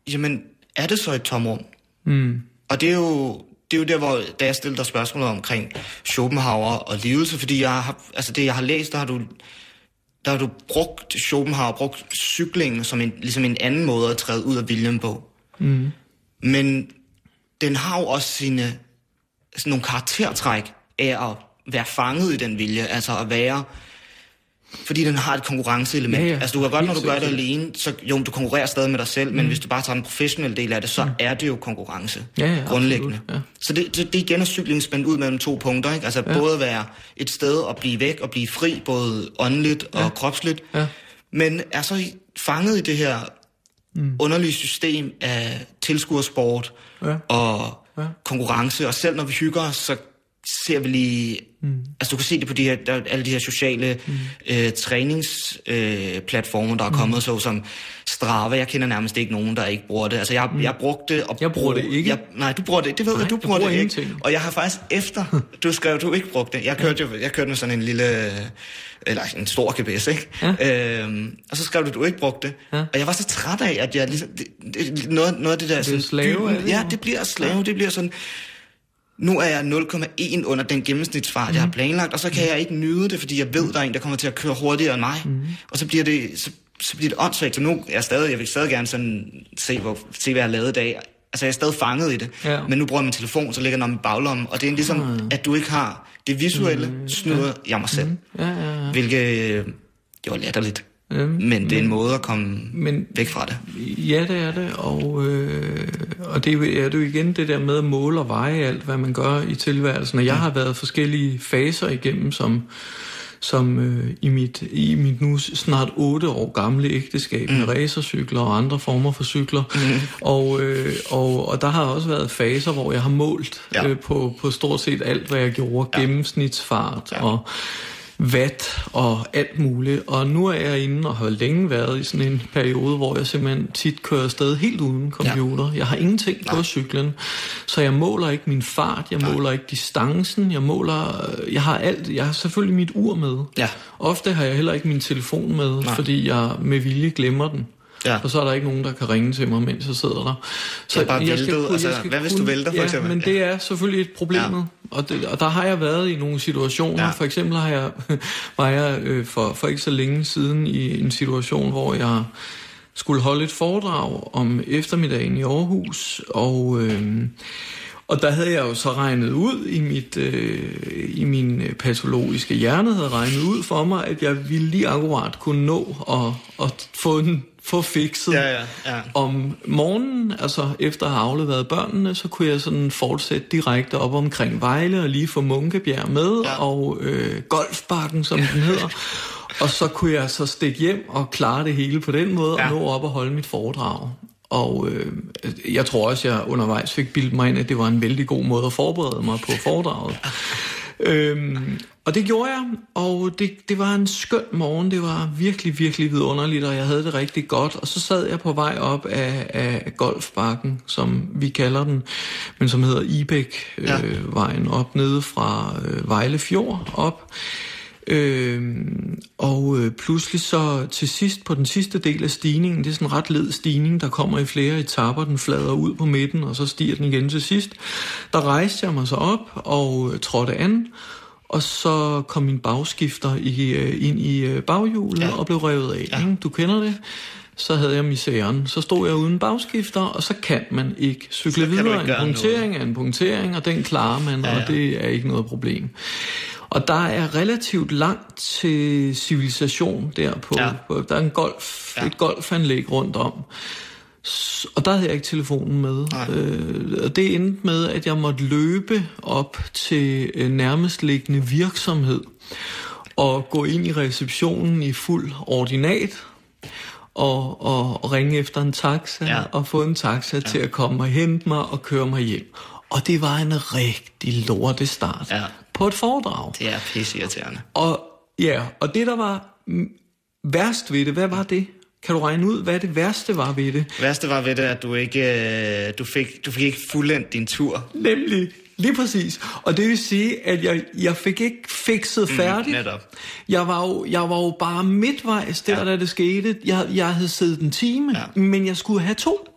jamen, er det så et tomrum? Mm. Og det er jo... Det er jo der, hvor da jeg stillede dig spørgsmålet omkring Schopenhauer og lidelse, fordi jeg har, altså det, jeg har læst, der har du, der har du brugt Schopenhauer, brugt cyklingen som en, ligesom en anden måde at træde ud af viljen på. Mm. Men den har jo også sine sådan nogle karaktertræk af at være fanget i den vilje, altså at være... Fordi den har et konkurrenceelement. Ja, ja. Altså du kan godt, når du gør det alene, så jo, du konkurrerer stadig med dig selv, mm. men hvis du bare tager den professionelle del af det, så mm. er det jo konkurrence. Ja, ja, grundlæggende. Ja. Så det, det, det igen er cyklingen spændt ud mellem to punkter, ikke? Altså ja. både at være et sted at blive væk og blive fri, både åndeligt ja. og kropsligt, ja. men er så fanget i det her mm. underlige system af tilskuersport ja. og ja. konkurrence, og selv når vi hygger os, så ser vi lige... Mm. Altså du kan se det på de her, der, alle de her sociale mm. øh, træningsplatformer, øh, der er kommet, mm. så som Strava. Jeg kender nærmest ikke nogen, der ikke bruger det. Altså jeg, mm. jeg brugte det. Og jeg bruger det ikke. Jeg, nej, du bruger det. Det ved jeg, du bruger, bruger det ingenting. Ikke. Og jeg har faktisk efter, du skrev, du ikke brugte det. Jeg kørte jo, jeg kørte med sådan en lille, eller en stor G P S, ikke? Ja. Øhm, og så skrev du, du ikke brugte det. Ja. Og jeg var så træt af, at jeg ligesom, det, det, noget, noget af det der... Det er slave, dyben, ja, det bliver slave, det bliver sådan... Nu er jeg nul komma en under den gennemsnitsfart, mm. jeg har planlagt, og så kan jeg ikke nyde det, fordi jeg ved, der er en, der kommer til at køre hurtigere end mig. Mm. Og så bliver det, så, så bliver det åndssvagt. Så nu er jeg stadig, jeg vil stadig gerne sådan se, hvor, se hvad jeg har lavet i dag. Altså jeg er stadig fanget i det. Ja. Men nu bruger jeg min telefon, så ligger den om i baglommen. Og det er ligesom, mm. at du ikke har det visuelle, mm. snyder ja. jeg mig selv. Mm. Ja, ja, ja. Hvilket jo er latterligt. Ja, men det er en måde at komme men, væk fra det. Ja, det er det, og, øh, og det er det jo igen det der med at måle og veje alt, hvad man gør i tilværelsen. Og jeg har været forskellige faser igennem, som, som øh, i, mit, i mit nu snart otte år gamle ægteskab mm. med racercykler og andre former for cykler. Mm. Og, øh, og, og der har også været faser, hvor jeg har målt ja. øh, på, på stort set alt, hvad jeg gjorde. Ja. Gennemsnitsfart ja. og... watt og alt muligt. Og nu er jeg inde og har længe været i sådan en periode, hvor jeg simpelthen tit kører afsted helt uden computer. Ja. Jeg har ingenting Nej. på cyklen, så jeg måler ikke min fart, jeg Nej. måler ikke distancen, jeg måler, jeg har alt, jeg har selvfølgelig mit ur med. Ja. Ofte har jeg heller ikke min telefon med, Nej. fordi jeg med vilje glemmer den. Ja. Og så er der ikke nogen, der kan ringe til mig, mens jeg sidder der. Så jeg bare jeg skal kunne, altså, jeg skal hvad hvis du vælter, for ja, eksempel? men det er selvfølgelig et problem. Ja. Og, det, og der har jeg været i nogle situationer. Ja. For eksempel har jeg, var jeg øh, for, for ikke så længe siden i en situation, hvor jeg skulle holde et foredrag om eftermiddagen i Aarhus, og... Øh, Og der havde jeg jo så regnet ud i mit øh, i min patologiske hjerne havde regnet ud for mig, at jeg ville lige akkurat kunne nå at, at få en få fikset ja, ja, ja. om morgenen, altså efter at have afleveret børnene, så kunne jeg sådan fortsætte direkte op omkring Vejle og lige få Munkebjerg med ja. og øh, Golfbakken, som den hedder. Og så kunne jeg så stikke hjem og klare det hele på den måde ja. og nå op og holde mit foredrag. Og øh, jeg tror også, jeg undervejs fik bildet mig ind, at det var en vældig god måde at forberede mig på foredraget. øhm, og det gjorde jeg, og det, det var en skøn morgen. Det var virkelig, virkelig vidunderligt, og jeg havde det rigtig godt. Og så sad jeg på vej op af, af Golfbakken, som vi kalder den, men som hedder Ibæk-vejen, øh, op nede fra øh, Vejle Fjord op. Øhm, og øh, pludselig så til sidst på den sidste del af stigningen, det er sådan en ret led stigning, der kommer i flere etaper, den flader ud på midten, og så stiger den igen til sidst. Der rejste jeg mig så op og øh, trådte an, og så kom min bagskifter i, øh, ind i øh, baghjulet ja. og blev revet af. Ja. Ikke? Du kender det? Så havde jeg misæren. Så stod jeg uden bagskifter, og så kan man ikke cykle videre. En punktering noget. er en punktering, og den klarer man, ja, ja. og det er ikke noget problem. Og der er relativt langt til civilisation der på, ja. på der er en golf, ja. et golfanlæg rundt om. Og der havde jeg ikke telefonen med. Øh, og det endte med, at jeg måtte løbe op til øh, nærmest liggende virksomhed og gå ind i receptionen i fuld ordinat og, og, og ringe efter en taxa ja. og få en taxa ja. til at komme og hente mig og køre mig hjem. Og det var en rigtig lorte start. Ja. På et foredrag. Det er pisseirriterende. Og ja, og det der var værst ved det, hvad var det? Kan du regne ud, hvad det værste var ved det? Det værste var ved det, at du ikke du fik du fik ikke fuldendt din tur. Nemlig, lige præcis. Og det vil sige, at jeg jeg fik ikke fikset færdigt. Mm, netop. Jeg var jo jeg var jo bare midtvejs der, ja. da det skete. Jeg jeg havde siddet en time, ja. men jeg skulle have to.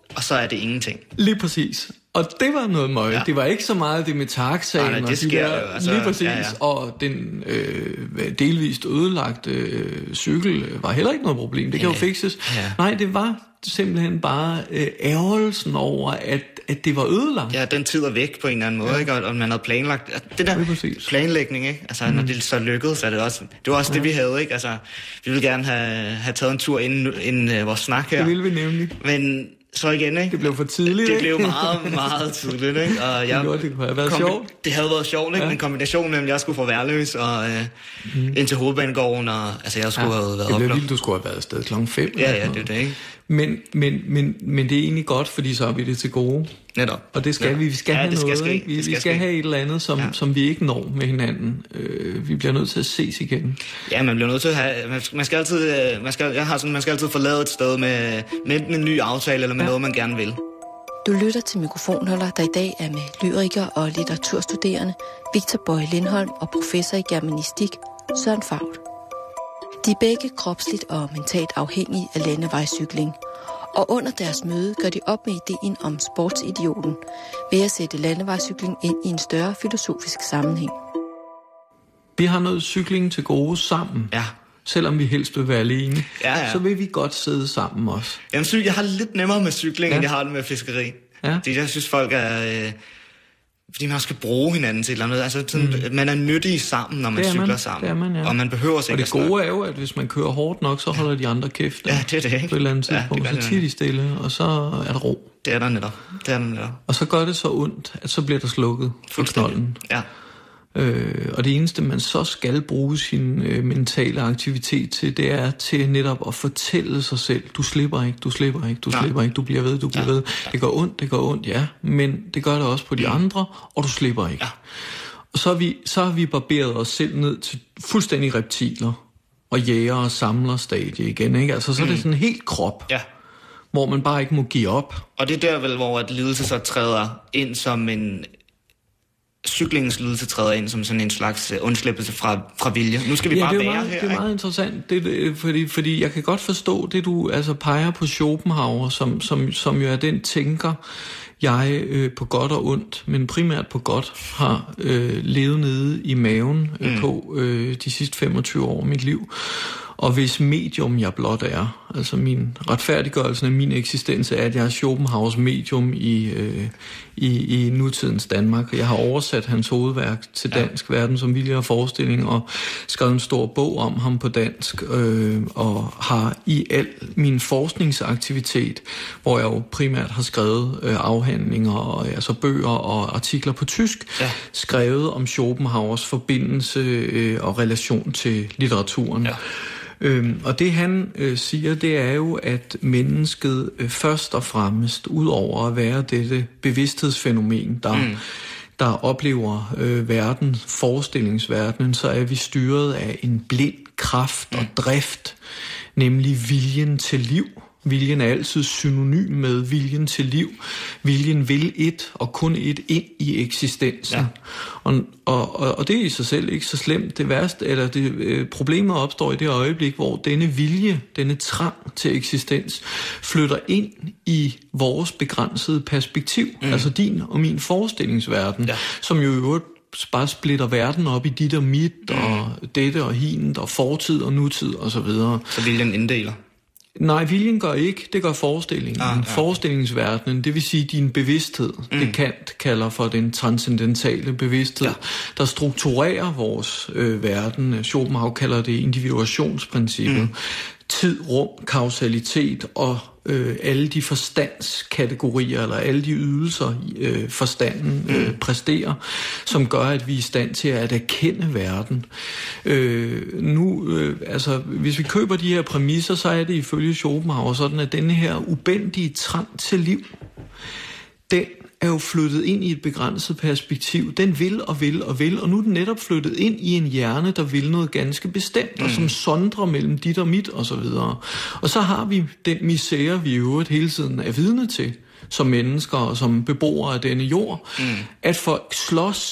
og så er det ingenting. Lige præcis. Og det var noget møg. Ja. Det var ikke så meget det med taxaen nej, nej, og de der, jo, altså, lige præcis, ja, ja. og den øh, delvist ødelagte øh, cykel var heller ikke noget problem. Det kan ja. jo fikses. Ja. Nej, det var simpelthen bare øh, ærgelsen over, at, at det var ødelagt. Ja, den tid er væk på en eller anden måde, ja. ikke? Og, og man havde planlagt. Det der planlægning, ikke? Altså, mm. når det så lykkedes, så er det også, det var også ja. det, vi havde, ikke? Altså, vi ville gerne have, have taget en tur inden, inden uh, vores snak her. Det ville vi nemlig. Men så igen, ikke? Det blev for tidligt, Det ikke? blev meget, meget tidligt, ikke? Og jeg, det, det kunne have været kombi- sjovt. Det havde været sjovt, ikke? Ja. En kombination mellem, at jeg skulle fra Værløs og øh, mm. ind til Hovedbanegården, og altså, jeg skulle ja. have været det blev vildt, du skulle have været afsted klokken fem. Ja, ja, det er det, ikke? Men, men, men, men det er egentlig godt, fordi så har vi det til gode. Netop. Og det skal Netop. vi. Vi skal ja, have det skal noget. ske. Ikke? Vi, det skal vi skal ske. have et eller andet, som, ja. som vi ikke når med hinanden. Øh, vi bliver nødt til at ses igen. Ja, man bliver nødt til at have... Man skal altid... Man skal, jeg har sådan, man skal altid forlade et sted med, med enten en ny aftale, eller med ja. noget, man gerne vil. Du lytter til Mikrofonholder, der i dag er med lyriker og litteraturstuderende Victor Bøje Lindholm og professor i germanistik Søren Fauth. De er begge kropsligt og mentalt afhængige af landevejscykling. Og under deres møde gør de op med ideen om sportsidioten ved at sætte landevejscykling ind i en større filosofisk sammenhæng. Vi har noget cykling til gode sammen. Ja. Selvom vi helst vil være alene, ja, ja. så vil vi godt sidde sammen også. Jamen, jeg har lidt nemmere med cykling, ja. end jeg har det med fiskeri. Ja. Fordi jeg synes, folk er... Øh, fordi man skal bruge hinanden til et eller andet. Altså, sådan, mm. man er nyttige sammen, når man cykler man. sammen. Man, ja. Og man behøver sig ikke. Og det gode er jo, at hvis man kører hårdt nok, så holder de andre kæft. Ja, det er det, ikke? På et eller andet tidspunkt. Ja, så tiger de stille, og så er der ro. Det er der netop. Det er der netop. Og så gør det så ondt, at så bliver der slukket for knolden. Ja. Øh, og det eneste, man så skal bruge sin øh, mentale aktivitet til, det er til netop at fortælle sig selv, du slipper ikke, du slipper ikke, du Nej. slipper ikke, du bliver ved, du bliver ja. ved. Det gør ondt, det gør ondt, ja, men det gør det også på de mm. andre, og du slipper ikke. Ja. Og så har, vi, så har vi barberet os selv ned til fuldstændig reptiler, og jæger og samler stadie igen, ikke? Altså så er det mm. sådan en helt krop. Ja. Hvor man bare ikke må give op. Og det er der vel, hvor at lidelse så træder ind som en... Cyklingens lidelse træder ind som sådan en slags undslippelse fra, fra vilje. Nu skal vi ja, bare det være meget, her. Det er meget interessant, det, det, fordi, fordi jeg kan godt forstå det, du altså peger på Schopenhauer, som, som, som jo er den tænker, jeg øh, på godt og ondt, men primært på godt, har øh, levet nede i maven øh, mm. på øh, de sidste femogtyve år af mit liv. Og hvis medium jeg blot er, altså min retfærdiggørelse af min eksistens er, at jeg er Schopenhauers medium i, øh, i, i nutidens Danmark. Jeg har oversat hans hovedværk til dansk, ja. Verden som vilje og forestilling, og skrevet en stor bog om ham på dansk, øh, og har i al min forskningsaktivitet, hvor jeg jo primært har skrevet øh, afhandlinger, og, altså bøger og artikler på tysk, ja. Skrevet om Schopenhauers forbindelse øh, og relation til litteraturen. Ja. Øhm, og det han øh, siger, det er jo, at mennesket øh, først og fremmest, ud over at være dette bevidsthedsfænomen, der, mm. der oplever øh, verden, forestillingsverdenen, så er vi styret af en blind kraft og drift, nemlig viljen til liv. Viljen er altid synonym med viljen til liv. Viljen vil et og kun et ind i eksistensen. Ja. Og, og, og det er i sig selv ikke så slemt. Det værste, eller det, øh, problemet opstår i det øjeblik, hvor denne vilje, denne trang til eksistens, flytter ind i vores begrænsede perspektiv. Mm. Altså din og min forestillingsverden, ja. Som jo i øvrigt bare splitter verden op i dit og mit, mm. og dette og hint, og fortid og nutid og så videre. Så viljen inddeler? Nej, viljen gør ikke, det gør forestillingen. Ah, ja. Forestillingsverdenen, det vil sige din bevidsthed, mm. det Kant kalder for den transcendentale bevidsthed, ja. Der strukturerer vores øh, verden. Schopenhauer kalder det individuationsprincippet. Mm. Tid, rum, kausalitet og øh, alle de forstandskategorier, eller alle de ydelser, øh, forstanden øh, mm. præsterer, som gør, at vi er i stand til at erkende verden. Øh, nu, øh, altså, hvis vi køber de her præmisser, så er det ifølge Schopenhauer sådan, at denne her ubændige trang til liv, den er jo flyttet ind i et begrænset perspektiv. Den vil og vil og vil, og nu er den netop flyttet ind i en hjerne, der vil noget ganske bestemt, mm. og som sondrer mellem dit og mit, og så videre. Og så har vi den misære, vi i øvrigt hele tiden er vidne til, som mennesker og som beboere af denne jord, mm. at folk slås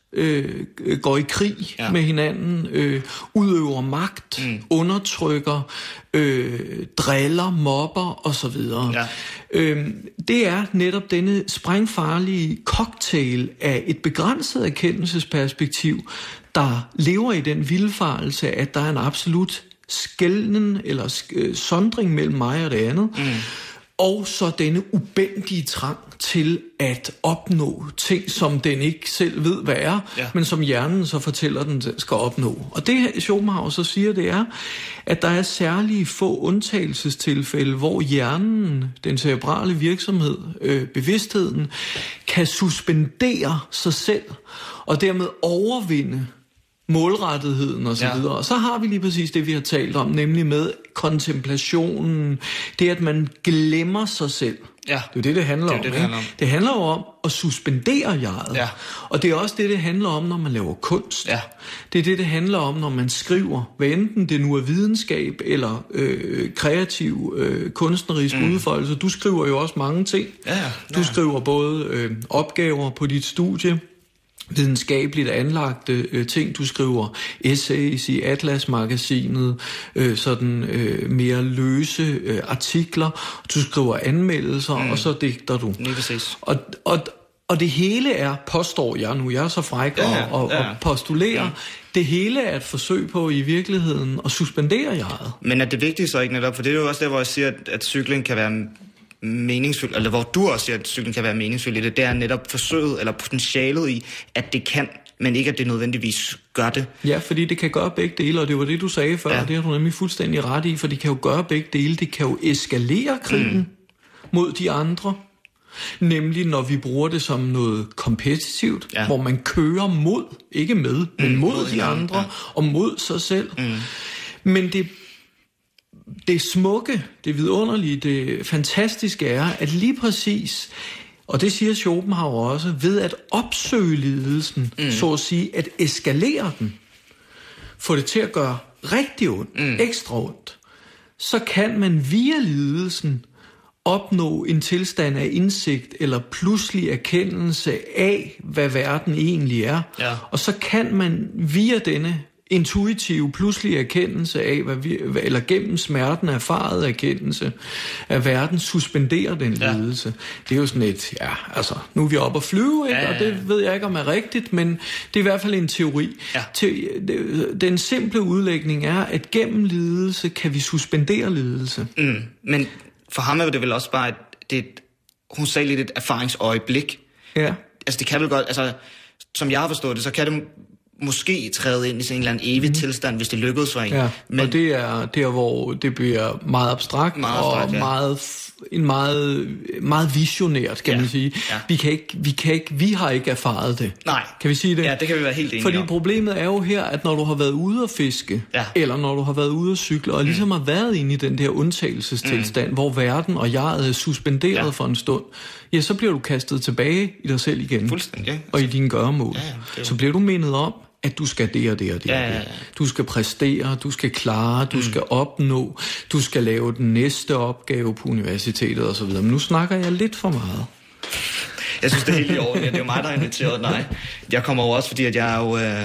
øh, går i krig ja. med hinanden, øh, udøver magt, mm. undertrykker, øh, driller, mobber osv. Ja. Øh, det er netop denne sprængfarlige cocktail af et begrænset erkendelsesperspektiv, der lever i den vildfarelse, at der er en absolut skelnen eller øh, sondring mellem mig og det andet, mm. og så denne ubændige trang til at opnå ting, som den ikke selv ved, hvad er, ja. men som hjernen så fortæller, den skal opnå. Og det Schopenhauer så siger, det er, at der er særlige få undtagelsestilfælde, hvor hjernen, den cerebrale virksomhed, øh, bevidstheden, kan suspendere sig selv, og dermed overvinde målrettigheden og så ja. videre. Og så har vi lige præcis det, vi har talt om, nemlig med kontemplationen, det at man glemmer sig selv. Ja. Det er jo det, det handler, det om, det, det handler om. Det handler jo om at suspendere jeget. Ja. Og det er også det, det handler om, når man laver kunst. Ja. Det er det, det handler om, når man skriver. Hvad enten det nu er videnskab eller øh, kreativ øh, kunstnerisk mm. udfoldelse. Du skriver jo også mange ting. Ja, ja. Du skriver både øh, opgaver på dit studie, videnskabeligt anlagte øh, ting. Du skriver essays i Atlas-magasinet, øh, sådan øh, mere løse øh, artikler. Du skriver anmeldelser, mm. og så digter du. Lige præcis. Og, og, og det hele er, påstår jeg nu, jeg er så fræk ja, ja, og, ja. og postulerer, ja. det hele er et forsøg på i virkeligheden at suspendere jeget. Men er det vigtigt så ikke netop? For det er jo også der, hvor jeg siger, at, at cykling kan være meningsfyldt, eller hvor du også siger, at cyklen kan være meningsfyldt i det, det er netop forsøget, eller potentialet i, at det kan, men ikke at det nødvendigvis gør det. Ja, fordi det kan gøre begge dele, og det var det, du sagde før, ja. og det har du nemlig fuldstændig ret i, for det kan jo gøre begge dele. Det kan jo eskalere krigen mm. mod de andre, nemlig når vi bruger det som noget kompetitivt, ja. hvor man kører mod, ikke med, mm. men mod, mod de andre, ja. og mod sig selv. Mm. Men det Det smukke, det vidunderlige, det fantastiske er, at lige præcis, og det siger Schopenhauer også, ved at opsøge lidelsen, mm. så at sige, at eskalere den, få det til at gøre rigtig ondt, mm. ekstra ondt, så kan man via lidelsen opnå en tilstand af indsigt eller pludselig erkendelse af, hvad verden egentlig er. Ja. Og så kan man via denne intuitiv, pludselig erkendelse af, hvad vi, eller gennem smerten erfaret erkendelse af verden, suspenderer den lidelse. Ja. Det er jo sådan et, ja, altså, nu er vi oppe at flyve, ikke? Ja, ja, ja. Og det ved jeg ikke, om er rigtigt, men det er i hvert fald en teori. Ja. Te, den simple udlægning er, at gennem lidelse kan vi suspendere lidelse. Mm. Men for ham er det vel også bare, et, det, hun sagde lidt et erfaringsøjeblik. Ja. Altså det kan vel godt, altså, som jeg har forstået det, så kan det måske træde ind i sådan en eller anden evig mm. tilstand, hvis det lykkedes for en. Ja, men og det er der, hvor det bliver meget abstrakt, meget abstrakt og ja. meget, en meget, meget visionært, kan ja. man sige. Ja. Vi kan ikke, vi kan ikke, vi har ikke erfaret det. Nej. Kan vi sige det? Ja, det kan vi være helt enige Fordi om. problemet er jo her, at når du har været ude at fiske, ja. eller når du har været ude at cykle, og ligesom mm. har været inde i den der undtagelsestilstand, mm. hvor verden og jeget er suspenderet ja. for en stund, ja, så bliver du kastet tilbage i dig selv igen. Fuldstændig. Og i dine gøremål. Ja, så bliver du mindet om, at du skal det og det og det, ja, ja, ja. Du skal præstere, du skal klare, du mm. skal opnå, du skal lave den næste opgave på universitetet og så videre. Men nu snakker jeg lidt for meget. Jeg synes, det er helt i orden. Det er jo mig, der har inviteret dig. Jeg kommer over også, fordi at jeg er jo øh,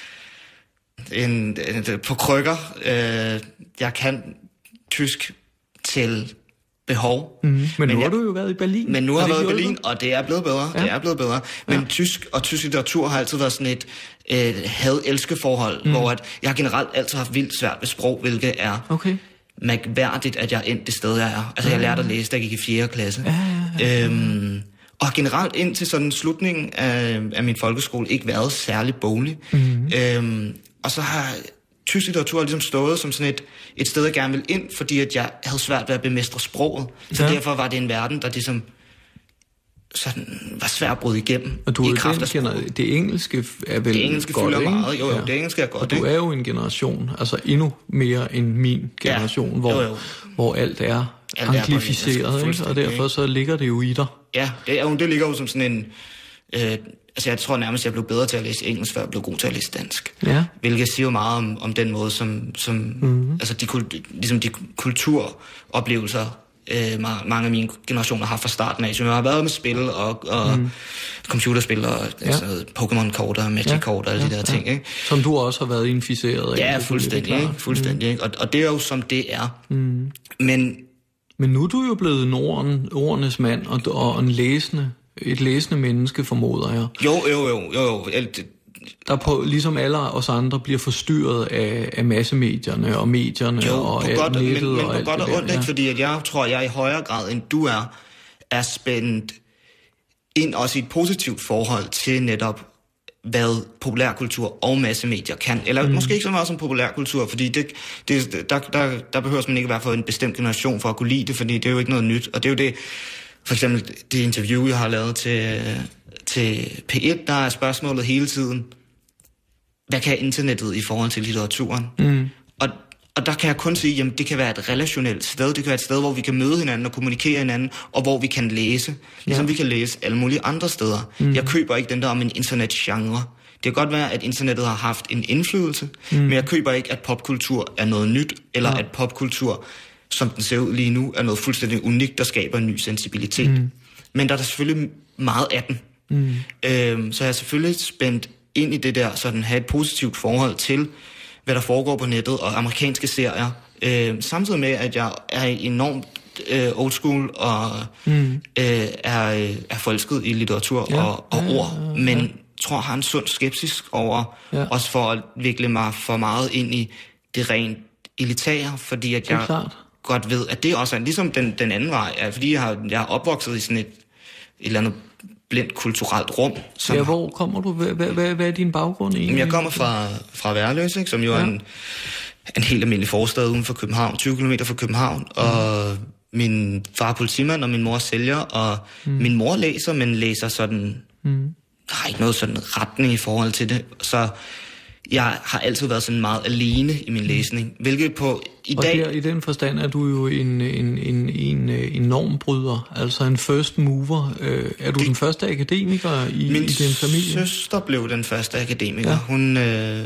en, en, på krykker. Øh, jeg kan tysk til behov. Mm. Men, men nu jeg, har du jo været i Berlin. Men nu har jeg været i Berlin, og det er blevet bedre. Ja. Det er blevet bedre. Men ja. tysk og tysk litteratur har altid været sådan et øh, had-elske-forhold, mm. hvor at jeg generelt altid har haft vildt svært ved sprog, hvilket er okay. mærkværdigt, at jeg endte det sted, jeg er. Altså, jeg lærte at læse, da jeg gik i fjerde klasse. Ja, ja, ja. Øhm, og har generelt indtil sådan slutningen af, af min folkeskole ikke været særlig boglig. Mm. Øhm, og så har tysk litteratur ligesom stået som sådan et, et sted, jeg gerne ville ind, fordi at jeg havde svært ved at bemestre sproget. Så ja. derfor var det en verden, der ligesom sådan var svært at bryde igennem. Og du i kraft af sproget. Det engelske er vel det engelske godt, fylder ikke? meget. Jo, jo, ja. det engelske er godt. Og du er jo en generation, altså endnu mere end min generation, ja. hvor, jo, jo. hvor alt er anglificeret, ikke? Og derfor så ligger det jo i dig. Ja, det, er, det ligger jo som sådan en... Øh, altså jeg tror nærmest, jeg blev bedre til at læse engelsk, før jeg blev god til at læse dansk. Ja. Hvilket siger jo meget om, om den måde, som, som mm-hmm. altså de, ligesom de kulturoplevelser, øh, mange af mine generationer har fra starten af, som jeg har været med spil og, og mm. computerspil og ja. altså, Pokémon-kort og Magic-kort og alle ja, de der ja. ting. Ikke? Som du også har været inficeret af. Ja, fuldstændig. Ikke? fuldstændig mm. ikke? Og, og det er jo som det er. Mm. Men, Men nu er du jo blevet en orden, ordenes mand og, og en læsende, et læsende menneske, formoder jeg. Jo, jo, jo. jo, jo. Alt, der på, ligesom alle os andre bliver forstyrret af, af massemedierne og medierne jo, og på godt, nettet men, men og alt på godt det og ondt, der, ja. Fordi at jeg tror, at jeg i højere grad end du er, er spændt ind også i et positivt forhold til netop, hvad populærkultur og massemedier kan. Eller mm. måske ikke så meget som populærkultur, fordi det, det, der, der, der behøver man ikke være for en bestemt generation for at kunne lide det, fordi det er jo ikke noget nyt. Og det er jo det, for eksempel det interview, jeg har lavet til, til P et, der er spørgsmålet hele tiden, hvad kan internettet i forhold til litteraturen? Mm. Og, og der kan jeg kun sige, jamen det kan være et relationelt sted, det kan være et sted, hvor vi kan møde hinanden og kommunikere hinanden, og hvor vi kan læse, ligesom ja. vi kan læse alle mulige andre steder. Mm. Jeg køber ikke den der om en internetgenre. Det kan godt være, at internettet har haft en indflydelse, mm. men jeg køber ikke, at popkultur er noget nyt, eller ja. at popkultur, som den ser ud lige nu, er noget fuldstændig unikt, der skaber en ny sensibilitet. Mm. Men der er der selvfølgelig meget af den. Mm. Øhm, så jeg er selvfølgelig spændt ind i det der, så den har et positivt forhold til, hvad der foregår på nettet og amerikanske serier. Øh, samtidig med, at jeg er enormt øh, old school og mm. øh, er, er forelsket i litteratur ja, og, og ja, ord, ja, ja. men tror, har en sund skepsis over, ja. også for at vikle mig for meget ind i det rent elitære, fordi at jeg klart. godt ved, at det også er ligesom den, den anden vej, er, fordi jeg har, jeg har opvokset i sådan et, et eller andet blindt kulturelt rum. Som ja, hvor kommer du? Hvad, hvad, hvad er din baggrund egentlig? Jeg kommer fra, fra Værløse, ikke, som jo ja. er en, en helt almindelig forstad uden for København, tyve kilometer fra København, mm. og min far er politimand, og min mor er sælger, og mm. min mor læser, men læser sådan, mm. der er ikke noget sådan retning i forhold til det, så jeg har altid været sådan meget alene i min læsning, hvilket på i og dag... Og i den forstand er du jo en, en, en, en, en normbryder, altså en first mover. Øh, er du det, den første akademiker i, i din familie? Min søster blev den første akademiker. Ja. Hun øh,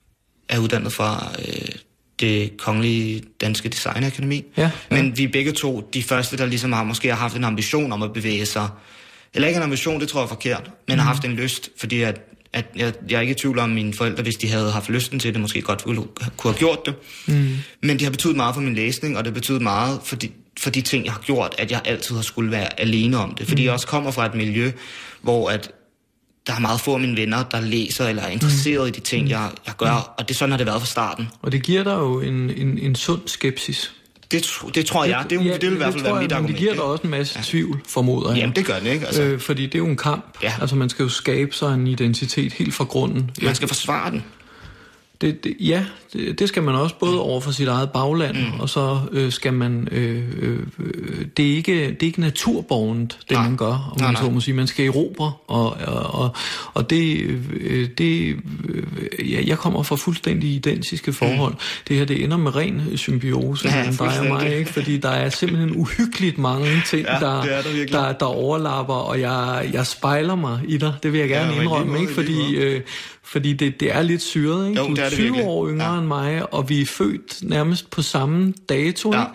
er uddannet fra øh, det Kongelige Danske Designakademi. Ja, ja. Men vi er begge to de første, der ligesom har måske har haft en ambition om at bevæge sig. Eller ikke en ambition, det tror jeg er forkert, men mm. har haft en lyst, fordi at at jeg, jeg er ikke i tvivl om, mine forældre, hvis de havde haft lysten til det, måske godt kunne have gjort det. Mm. Men det har betydet meget for min læsning, og det har betydet meget for de, for de ting, jeg har gjort, at jeg altid har skulle være alene om det. Fordi mm. jeg også kommer fra et miljø, hvor at der er meget få af mine venner, der læser eller er interesseret mm. i de ting, jeg, jeg gør. Og det sådan har det været fra starten. Og det giver dig jo en, en, en sund skepsis. Det, det tror jeg. Det, det, ja, det vil i hvert fald være mit argument. Det giver dig også en masse ja. tvivl, formoder jeg. Jamen, det gør det, ikke? Altså. Øh, fordi det er jo en kamp. Ja. Altså, man skal jo skabe sig en identitet helt fra grunden. Man skal forsvare den. Det, det, ja, det, det skal man også, både over for sit eget bagland, mm. og så øh, skal man... Øh, øh, det, er ikke, det er ikke naturborgent, det nej. man gør, om nej, man så må sige. Man skal erobre, og, og, og, og det... Øh, det øh, ja, jeg kommer fra fuldstændig identiske forhold. Mm. Det her, det ender med ren symbiose ja, mellem dig og mig, ikke? Fordi der er simpelthen uhyggeligt mange ting, ja, der, der, der, der overlapper, og jeg, jeg spejler mig i dig. Det vil jeg gerne ja, indrømme, ikke? Fordi... Øh, Fordi det, det er lidt syret, ikke? Jo, du er tyve år yngre ja. end mig, og vi er født nærmest på samme dato, ja.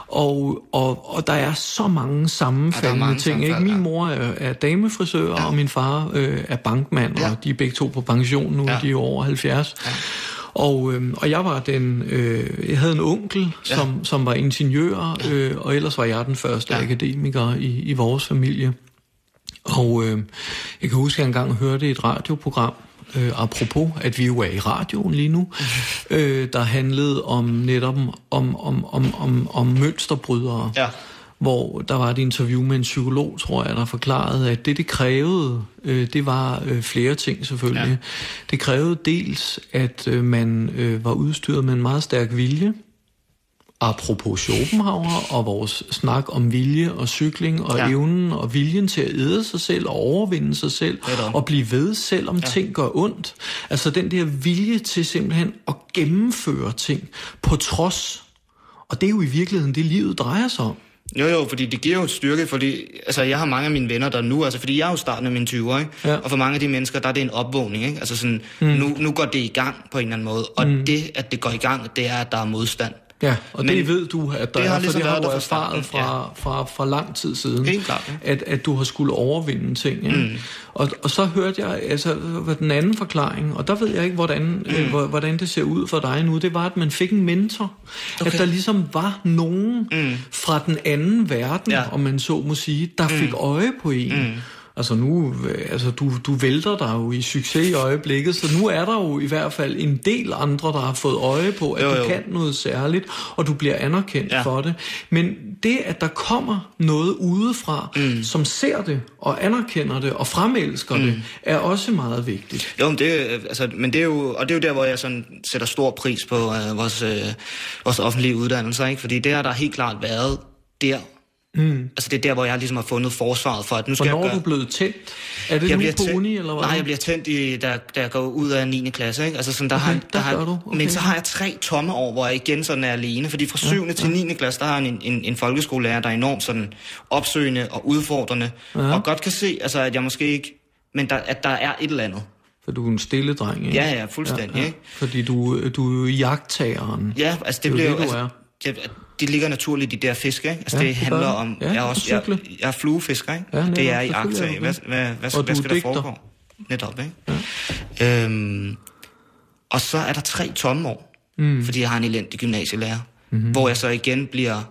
og, og, og der er så mange sammenfaldende ja, ting, ikke? Min mor er, er damefrisør, ja. og min far øh, er bankmand, ja. og de er begge to på pension nu, ja. de er over halvfjerds. Ja. Og, øh, og jeg var den, øh, jeg havde en onkel, ja. som, som var ingeniør, øh, og ellers var jeg den første ja. akademiker i, i vores familie. Og øh, jeg kan huske, at jeg engang hørte et radioprogram, Øh, apropos, at vi jo er i radioen lige nu, øh, der handlede om netop om, om, om, om, om mønsterbrydere, ja. hvor der var et interview med en psykolog, tror jeg, der forklarede, at det, det krævede, øh, det var øh, flere ting selvfølgelig. Ja. Det krævede dels, at øh, man øh, var udstyret med en meget stærk vilje, apropos Schopenhauer og vores snak om vilje og cykling og ja. evnen og viljen til at æde sig selv og overvinde sig selv og blive ved, selvom ja. ting gør ondt. Altså den der vilje til simpelthen at gennemføre ting på trods. Og det er jo i virkeligheden det, livet drejer sig om. Jo, jo, fordi det giver jo styrke, fordi altså, jeg har mange af mine venner der nu, altså fordi jeg er jo starten af mine tyvere, ikke? Ja. Og for mange af de mennesker, der er det en opvågning, ikke? Altså sådan, mm. nu, nu går det i gang på en eller anden måde, og mm. det, at det går i gang, det er, at der er modstand. Ja, og men det ved du, at der det har er, for ligesom det har du været erfaret fra, ja. fra, fra, fra lang tid siden, helt klart, ja. at, at du har skulle overvinde ting. Ja? Mm. Og, og så hørte jeg altså den anden forklaring, og der ved jeg ikke, hvordan, mm. øh, hvordan det ser ud for dig nu, det var, at man fik en mentor. Okay. At der ligesom var nogen mm. fra den anden verden, ja. om man så må sige, der mm. fik øje på en. Mm. Altså nu, altså du, du vælter dig jo i succes i øjeblikket, så nu er der jo i hvert fald en del andre, der har fået øje på, at jo, jo. du kan noget særligt, og du bliver anerkendt ja. for det. Men det, at der kommer noget udefra, mm. som ser det, og anerkender det, og fremelsker mm. det, er også meget vigtigt. Jo, men det, altså, men det er jo, og det er jo der, hvor jeg sådan sætter stor pris på uh, vores, uh, vores offentlige uddannelser, ikke? Fordi det har der helt klart været der. Mm. Altså det er der, hvor jeg ligesom har fundet forsvaret for, at nu skal Hvornår jeg gøre... er du blevet tændt? Er det nu på uni, eller hvad? Nej, jeg bliver tændt, i, da, da jeg går ud af niende klasse, ikke? Altså sådan, der okay, har, der der har, du. Okay. Men så har jeg tre tomme år, hvor jeg igen sådan er alene, fordi fra syvende ja, til niende klasse, der har jeg en, en, en folkeskolelærer, der er enormt sådan opsøgende og udfordrende, ja. og godt kan se, altså at jeg måske ikke... Men der, at der er et eller andet. For du er en stille dreng, ikke? Ja, ja, fuldstændig, ja, ja. ikke? Fordi du, du er jo jagttageren. Ja, altså det, det bliver jo... Det, altså, jeg, de ligger naturligt i de der fisk, ikke? Altså ja, det, det handler om... Ja, jeg, er også, jeg, jeg er fluefisker, ikke? Ja, netop, det er i jagttag. Hvad, hvad, hvad, hvad skal der foregå? Netop, ikke? Ja. Øhm, og så er der tre tomme år, mm. fordi jeg har en elendig gymnasielærer, mm-hmm. hvor jeg så igen bliver...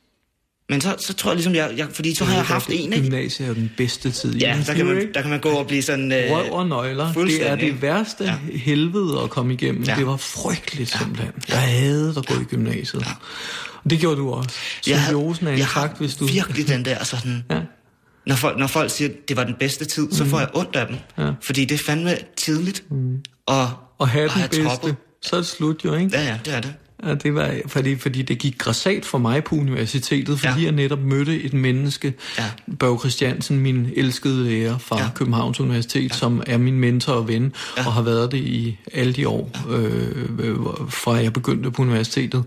Men så, så tror jeg ligesom, jeg, jeg fordi så har jeg haft en, ikke? Gymnasiet er jo den bedste tid. Ja, der kan, man, der kan man gå og blive sådan... Øh, Røv og nøgler. Det er det værste ja. helvede at komme igennem. Ja. Det var frygteligt ja. simpelthen. Jeg havde at gå i gymnasiet. Ja. Og det gjorde du også. Symbiosen er intakt, hvis du... virkelig den der sådan... Ja. Når, folk, når folk siger, at det var den bedste tid, så får jeg ondt af dem. Ja. Fordi det er fandme tidligt. Mm. Og, og have den bedste, troppet. Så er det slut jo, ikke? Ja, ja, det er det. Ja, det var fordi, fordi det gik grassat for mig på universitetet, fordi ja. jeg netop mødte et menneske, ja. Børge Christiansen, min elskede lærer fra ja. Københavns Universitet, ja. som er min mentor og ven, ja. og har været det i alle de år, ja. øh, fra jeg begyndte på universitetet.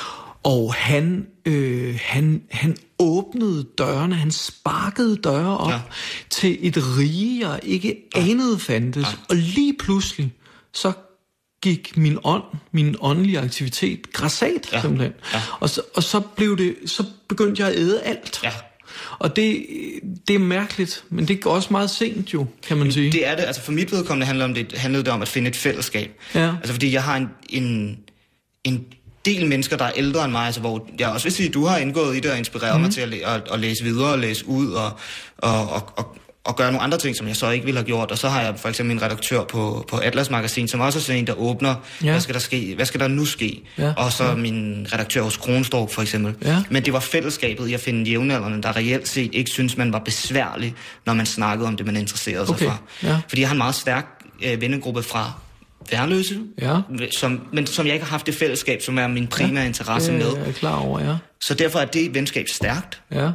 Og han, øh, han, han åbnede dørene, han sparkede døre op ja. til et rige, jeg ikke anede fandtes. Ja. Og lige pludselig, så gik min ånd, min åndelige aktivitet grassat, ja. simpelthen. Ja. Og, så, og så blev det, så begyndte jeg at æde alt. Ja. Og det, det er mærkeligt, men det går også meget sent jo, kan man sige. Det er det, altså for mit vedkommende handler om det, handlede det om at finde et fællesskab. Ja. Altså fordi jeg har en, en, en del mennesker, der er ældre end mig, altså hvor jeg også vil sige, at du har indgået i det og inspireret mm. mig til at, læ- at, at læse videre og læse ud og, og, og, og og gøre nogle andre ting, som jeg så ikke ville have gjort. Og så har jeg for eksempel en redaktør på, på Atlas Magasin, som også er sådan en, der åbner, ja. hvad skal der ske, hvad skal der nu ske? Ja. Og så ja. min redaktør hos Kronstorp for eksempel. Ja. Men det var fællesskabet i at finde jævnaldrende, der reelt set ikke synes man var besværlig, når man snakkede om det, man interesserede sig okay. for. Ja. Fordi jeg har en meget stærk øh, vennegruppe fra Værløse, ja. som, men som jeg ikke har haft det fællesskab, som er min primære ja. interesse med. Jeg er klar over, ja. Så derfor er det venskab stærkt. Ja.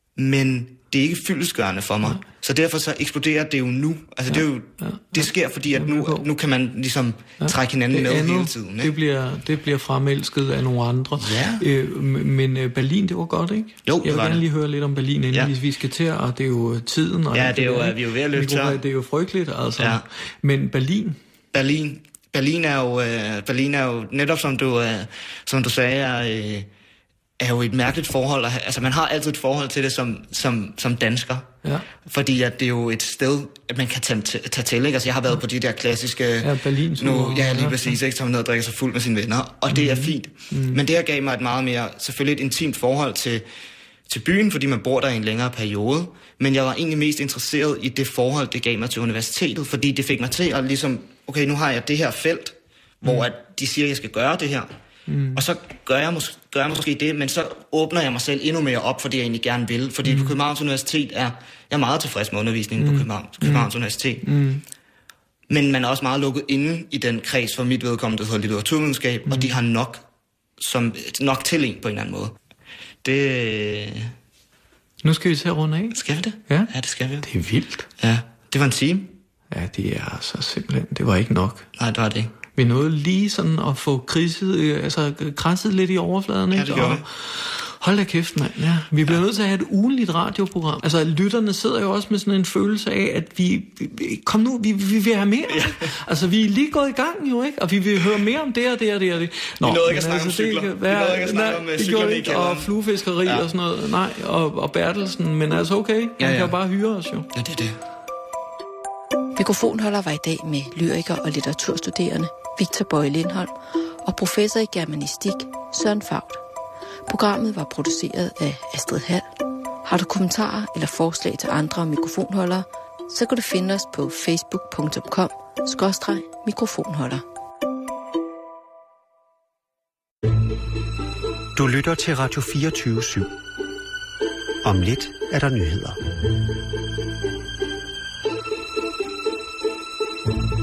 Men det er ikke fyldestgørende for mig. Ja. Så derfor så eksploderer det jo nu. Altså ja. det er jo ja. det sker fordi at nu nu kan man ligesom ja. trække hinanden det med andet, hele tiden, ikke? Det bliver det bliver fremelsket af nogle andre. Ja. Øh, men Berlin, det var godt, ikke? Jo, jeg vil gerne det. lige høre lidt om Berlin, inden ja. vi skal til, og det er jo tiden og ja, det er jo er vi er jo ved at løbe tør. Det er jo frygteligt, altså. Ja. Men Berlin Berlin Berlin er jo øh, Berlin er jo netop som du øh, som du sagde er øh, er jo et mærkeligt forhold. Altså, man har altid et forhold til det som, som, som dansker. Ja. Fordi at det er jo et sted, at man kan tage, tage til. Ikke? Altså, jeg har været på de der klassiske... Ja, Berlin. Nu, ja, lige præcis. Ikke? Så man ned og drikker sig fuld med sine venner. Og det er fint. Mm. Men det her gav mig et meget mere, selvfølgelig et intimt forhold til, til byen, fordi man bor der i en længere periode. Men jeg var egentlig mest interesseret i det forhold, det gav mig til universitetet. Fordi det fik mig til at ligesom, okay, nu har jeg det her felt, mm. hvor at de siger, at jeg skal gøre det her. Mm. Og så gør jeg, mås- gør jeg måske det, men så åbner jeg mig selv endnu mere op for det, jeg egentlig gerne vil. Fordi mm. på Københavns Universitet er jeg er meget tilfreds med undervisningen mm. på Københavns, Københavns mm. Universitet. Mm. Men man er også meget lukket inde i den kreds for mit vedkommende, der hedder litteraturvidenskab, mm. og de har nok, som, nok til en på en eller anden måde. Det... Nu skal vi til at runde af. Skal vi det? Ja, ja det skal vi. Det er vildt. Ja, det var en time. Ja, det er altså simpelthen, det var ikke nok. Nej, det var det ikke. Vi nåede lige sådan at få kriset, altså kradset lidt i overfladen, ikke? Ja, det gjorde vi. Hold da kæft, mand. Ja. Vi bliver ja. nødt til at have et ugenligt radioprogram. Altså, lytterne sidder jo også med sådan en følelse af, at vi... vi kom nu, vi, vi vil have mere. Ja. Altså, vi er lige gået i gang jo, ikke? Og vi vil høre mere om det og det og det og det. Nå, vi nåede ikke at snakke altså, om cykler. Det være, vi nåede ikke at snakke nej, om cyklerne i kælderen. Og fluefiskeri ja. og sådan noget. Nej, og, og Bertelsen. Men altså, okay. Man ja, ja. kan jo bare hyre os jo. Ja, det er det. Mikrofonholder var i dag med lyriker og litteraturstuderende Victor Bøje Lindholm og professor i germanistik Søren Fauth. Programmet var produceret af Astrid Hall. Har du kommentarer eller forslag til andre mikrofonholdere, så kan du finde os på facebook punktum com skråstreg mikrofonholder. Du lytter til Radio fireogtyve syv. Om lidt er der nyheder.